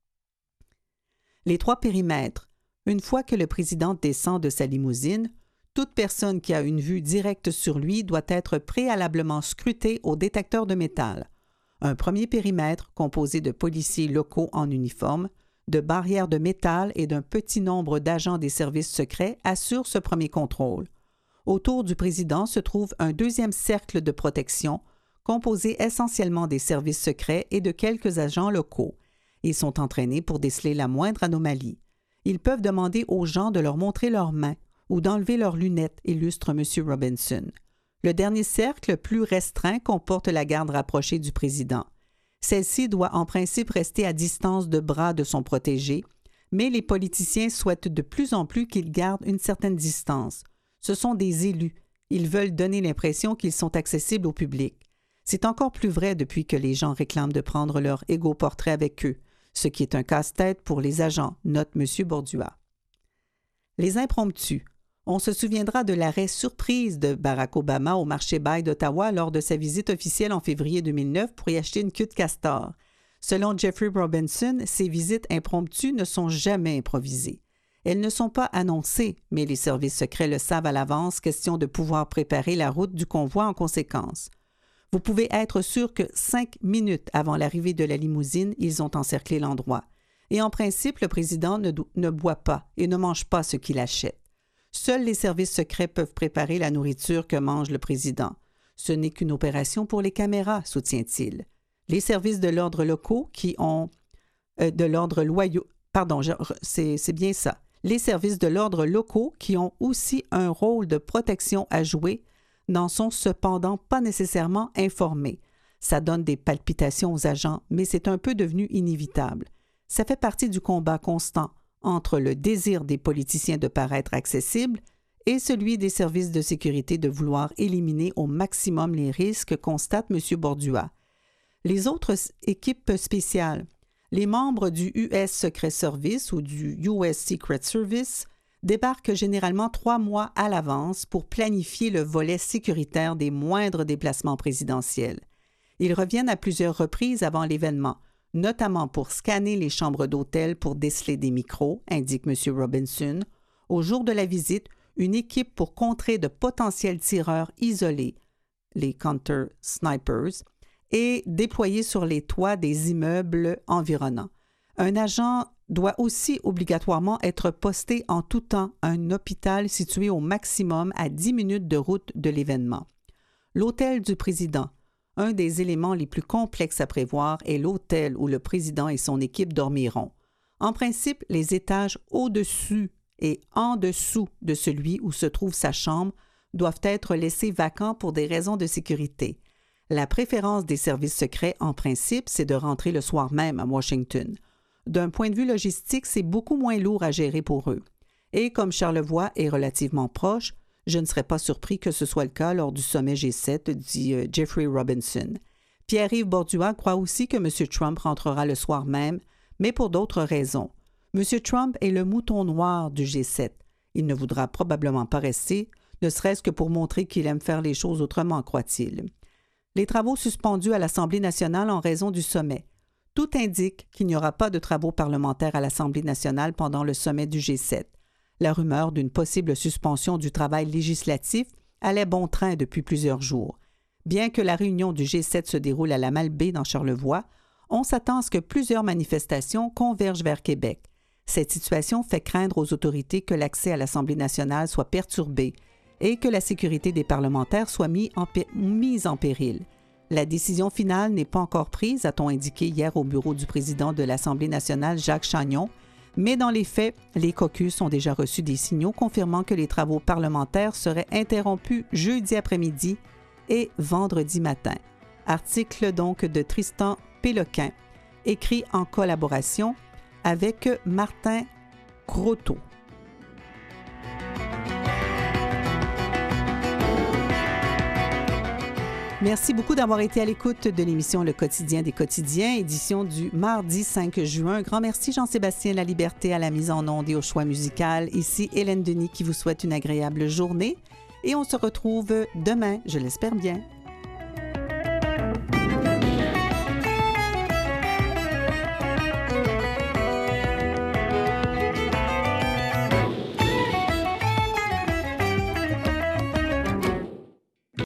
Les 3 périmètres. Une fois que le président descend de sa limousine, toute personne qui a une vue directe sur lui doit être préalablement scrutée au détecteur de métal. Un premier périmètre, composé de policiers locaux en uniforme, de barrières de métal et d'un petit nombre d'agents des services secrets, assure ce premier contrôle. Autour du président se trouve un deuxième cercle de protection, composé essentiellement des services secrets et de quelques agents locaux. Ils sont entraînés pour déceler la moindre anomalie. Ils peuvent demander aux gens de leur montrer leurs mains ou d'enlever leurs lunettes, illustre M. Robinson. Le dernier cercle, plus restreint, comporte la garde rapprochée du président. Celle-ci doit en principe rester à distance de bras de son protégé, mais les politiciens souhaitent de plus en plus qu'ils gardent une certaine distance. Ce sont des élus. Ils veulent donner l'impression qu'ils sont accessibles au public. C'est encore plus vrai depuis que les gens réclament de prendre leur égo-portrait avec eux, ce qui est un casse-tête pour les agents, note M. Bordua. Les impromptus. On se souviendra de l'arrêt surprise de Barack Obama au marché Bail d'Ottawa lors de sa visite officielle en février 2009 pour y acheter une queue de castor. Selon Jeffrey Robinson, ces visites impromptues ne sont jamais improvisées. Elles ne sont pas annoncées, mais les services secrets le savent à l'avance, question de pouvoir préparer la route du convoi en conséquence. Vous pouvez être sûr que 5 minutes avant l'arrivée de la limousine, ils ont encerclé l'endroit. Et en principe, le président ne boit pas et ne mange pas ce qu'il achète. Seuls les services secrets peuvent préparer la nourriture que mange le président. Ce n'est qu'une opération pour les caméras, soutient-il. Les services de l'ordre locaux qui ont... c'est bien ça. Les services de l'ordre locaux qui ont aussi un rôle de protection à jouer n'en sont cependant pas nécessairement informés. Ça donne des palpitations aux agents, mais c'est un peu devenu inévitable. Ça fait partie du combat constant entre le désir des politiciens de paraître accessibles et celui des services de sécurité de vouloir éliminer au maximum les risques, constate M. Bordua. Les autres équipes spéciales, les membres du US Secret Service ou du US Secret Service débarquent généralement 3 mois à l'avance pour planifier le volet sécuritaire des moindres déplacements présidentiels. Ils reviennent à plusieurs reprises avant l'événement, notamment pour scanner les chambres d'hôtel pour déceler des micros, indique M. Robinson. Au jour de la visite, une équipe pour contrer de potentiels tireurs isolés, les counter-snipers, est déployée sur les toits des immeubles environnants. Un agent doit aussi obligatoirement être posté en tout temps à un hôpital situé au maximum à 10 minutes de route de l'événement. L'hôtel du président. Un des éléments les plus complexes à prévoir est l'hôtel où le président et son équipe dormiront. En principe, les étages au-dessus et en dessous de celui où se trouve sa chambre doivent être laissés vacants pour des raisons de sécurité. La préférence des services secrets, en principe, c'est de rentrer le soir même à Washington. D'un point de vue logistique, c'est beaucoup moins lourd à gérer pour eux. Et comme Charlevoix est relativement proche, je ne serais pas surpris que ce soit le cas lors du sommet G7, dit Jeffrey Robinson. Pierre-Yves Bordua croit aussi que M. Trump rentrera le soir même, mais pour d'autres raisons. M. Trump est le mouton noir du G7. Il ne voudra probablement pas rester, ne serait-ce que pour montrer qu'il aime faire les choses autrement, croit-il. Les travaux suspendus à l'Assemblée nationale en raison du sommet. Tout indique qu'il n'y aura pas de travaux parlementaires à l'Assemblée nationale pendant le sommet du G7. La rumeur d'une possible suspension du travail législatif allait bon train depuis plusieurs jours. Bien que la réunion du G7 se déroule à la Malbaie dans Charlevoix, on s'attend à ce que plusieurs manifestations convergent vers Québec. Cette situation fait craindre aux autorités que l'accès à l'Assemblée nationale soit perturbé et que la sécurité des parlementaires soit mise en péril. La décision finale n'est pas encore prise, a-t-on indiqué hier au bureau du président de l'Assemblée nationale, Jacques Chagnon, mais dans les faits, les caucus ont déjà reçu des signaux confirmant que les travaux parlementaires seraient interrompus jeudi après-midi et vendredi matin. Article donc de Tristan Péloquin, écrit en collaboration avec Martin Croteau. Merci beaucoup d'avoir été à l'écoute de l'émission Le Quotidien des quotidiens, édition du mardi 5 juin. Un grand merci Jean-Sébastien Laliberté à la mise en onde et au choix musical. Ici Hélène Denis qui vous souhaite une agréable journée et on se retrouve demain, je l'espère bien,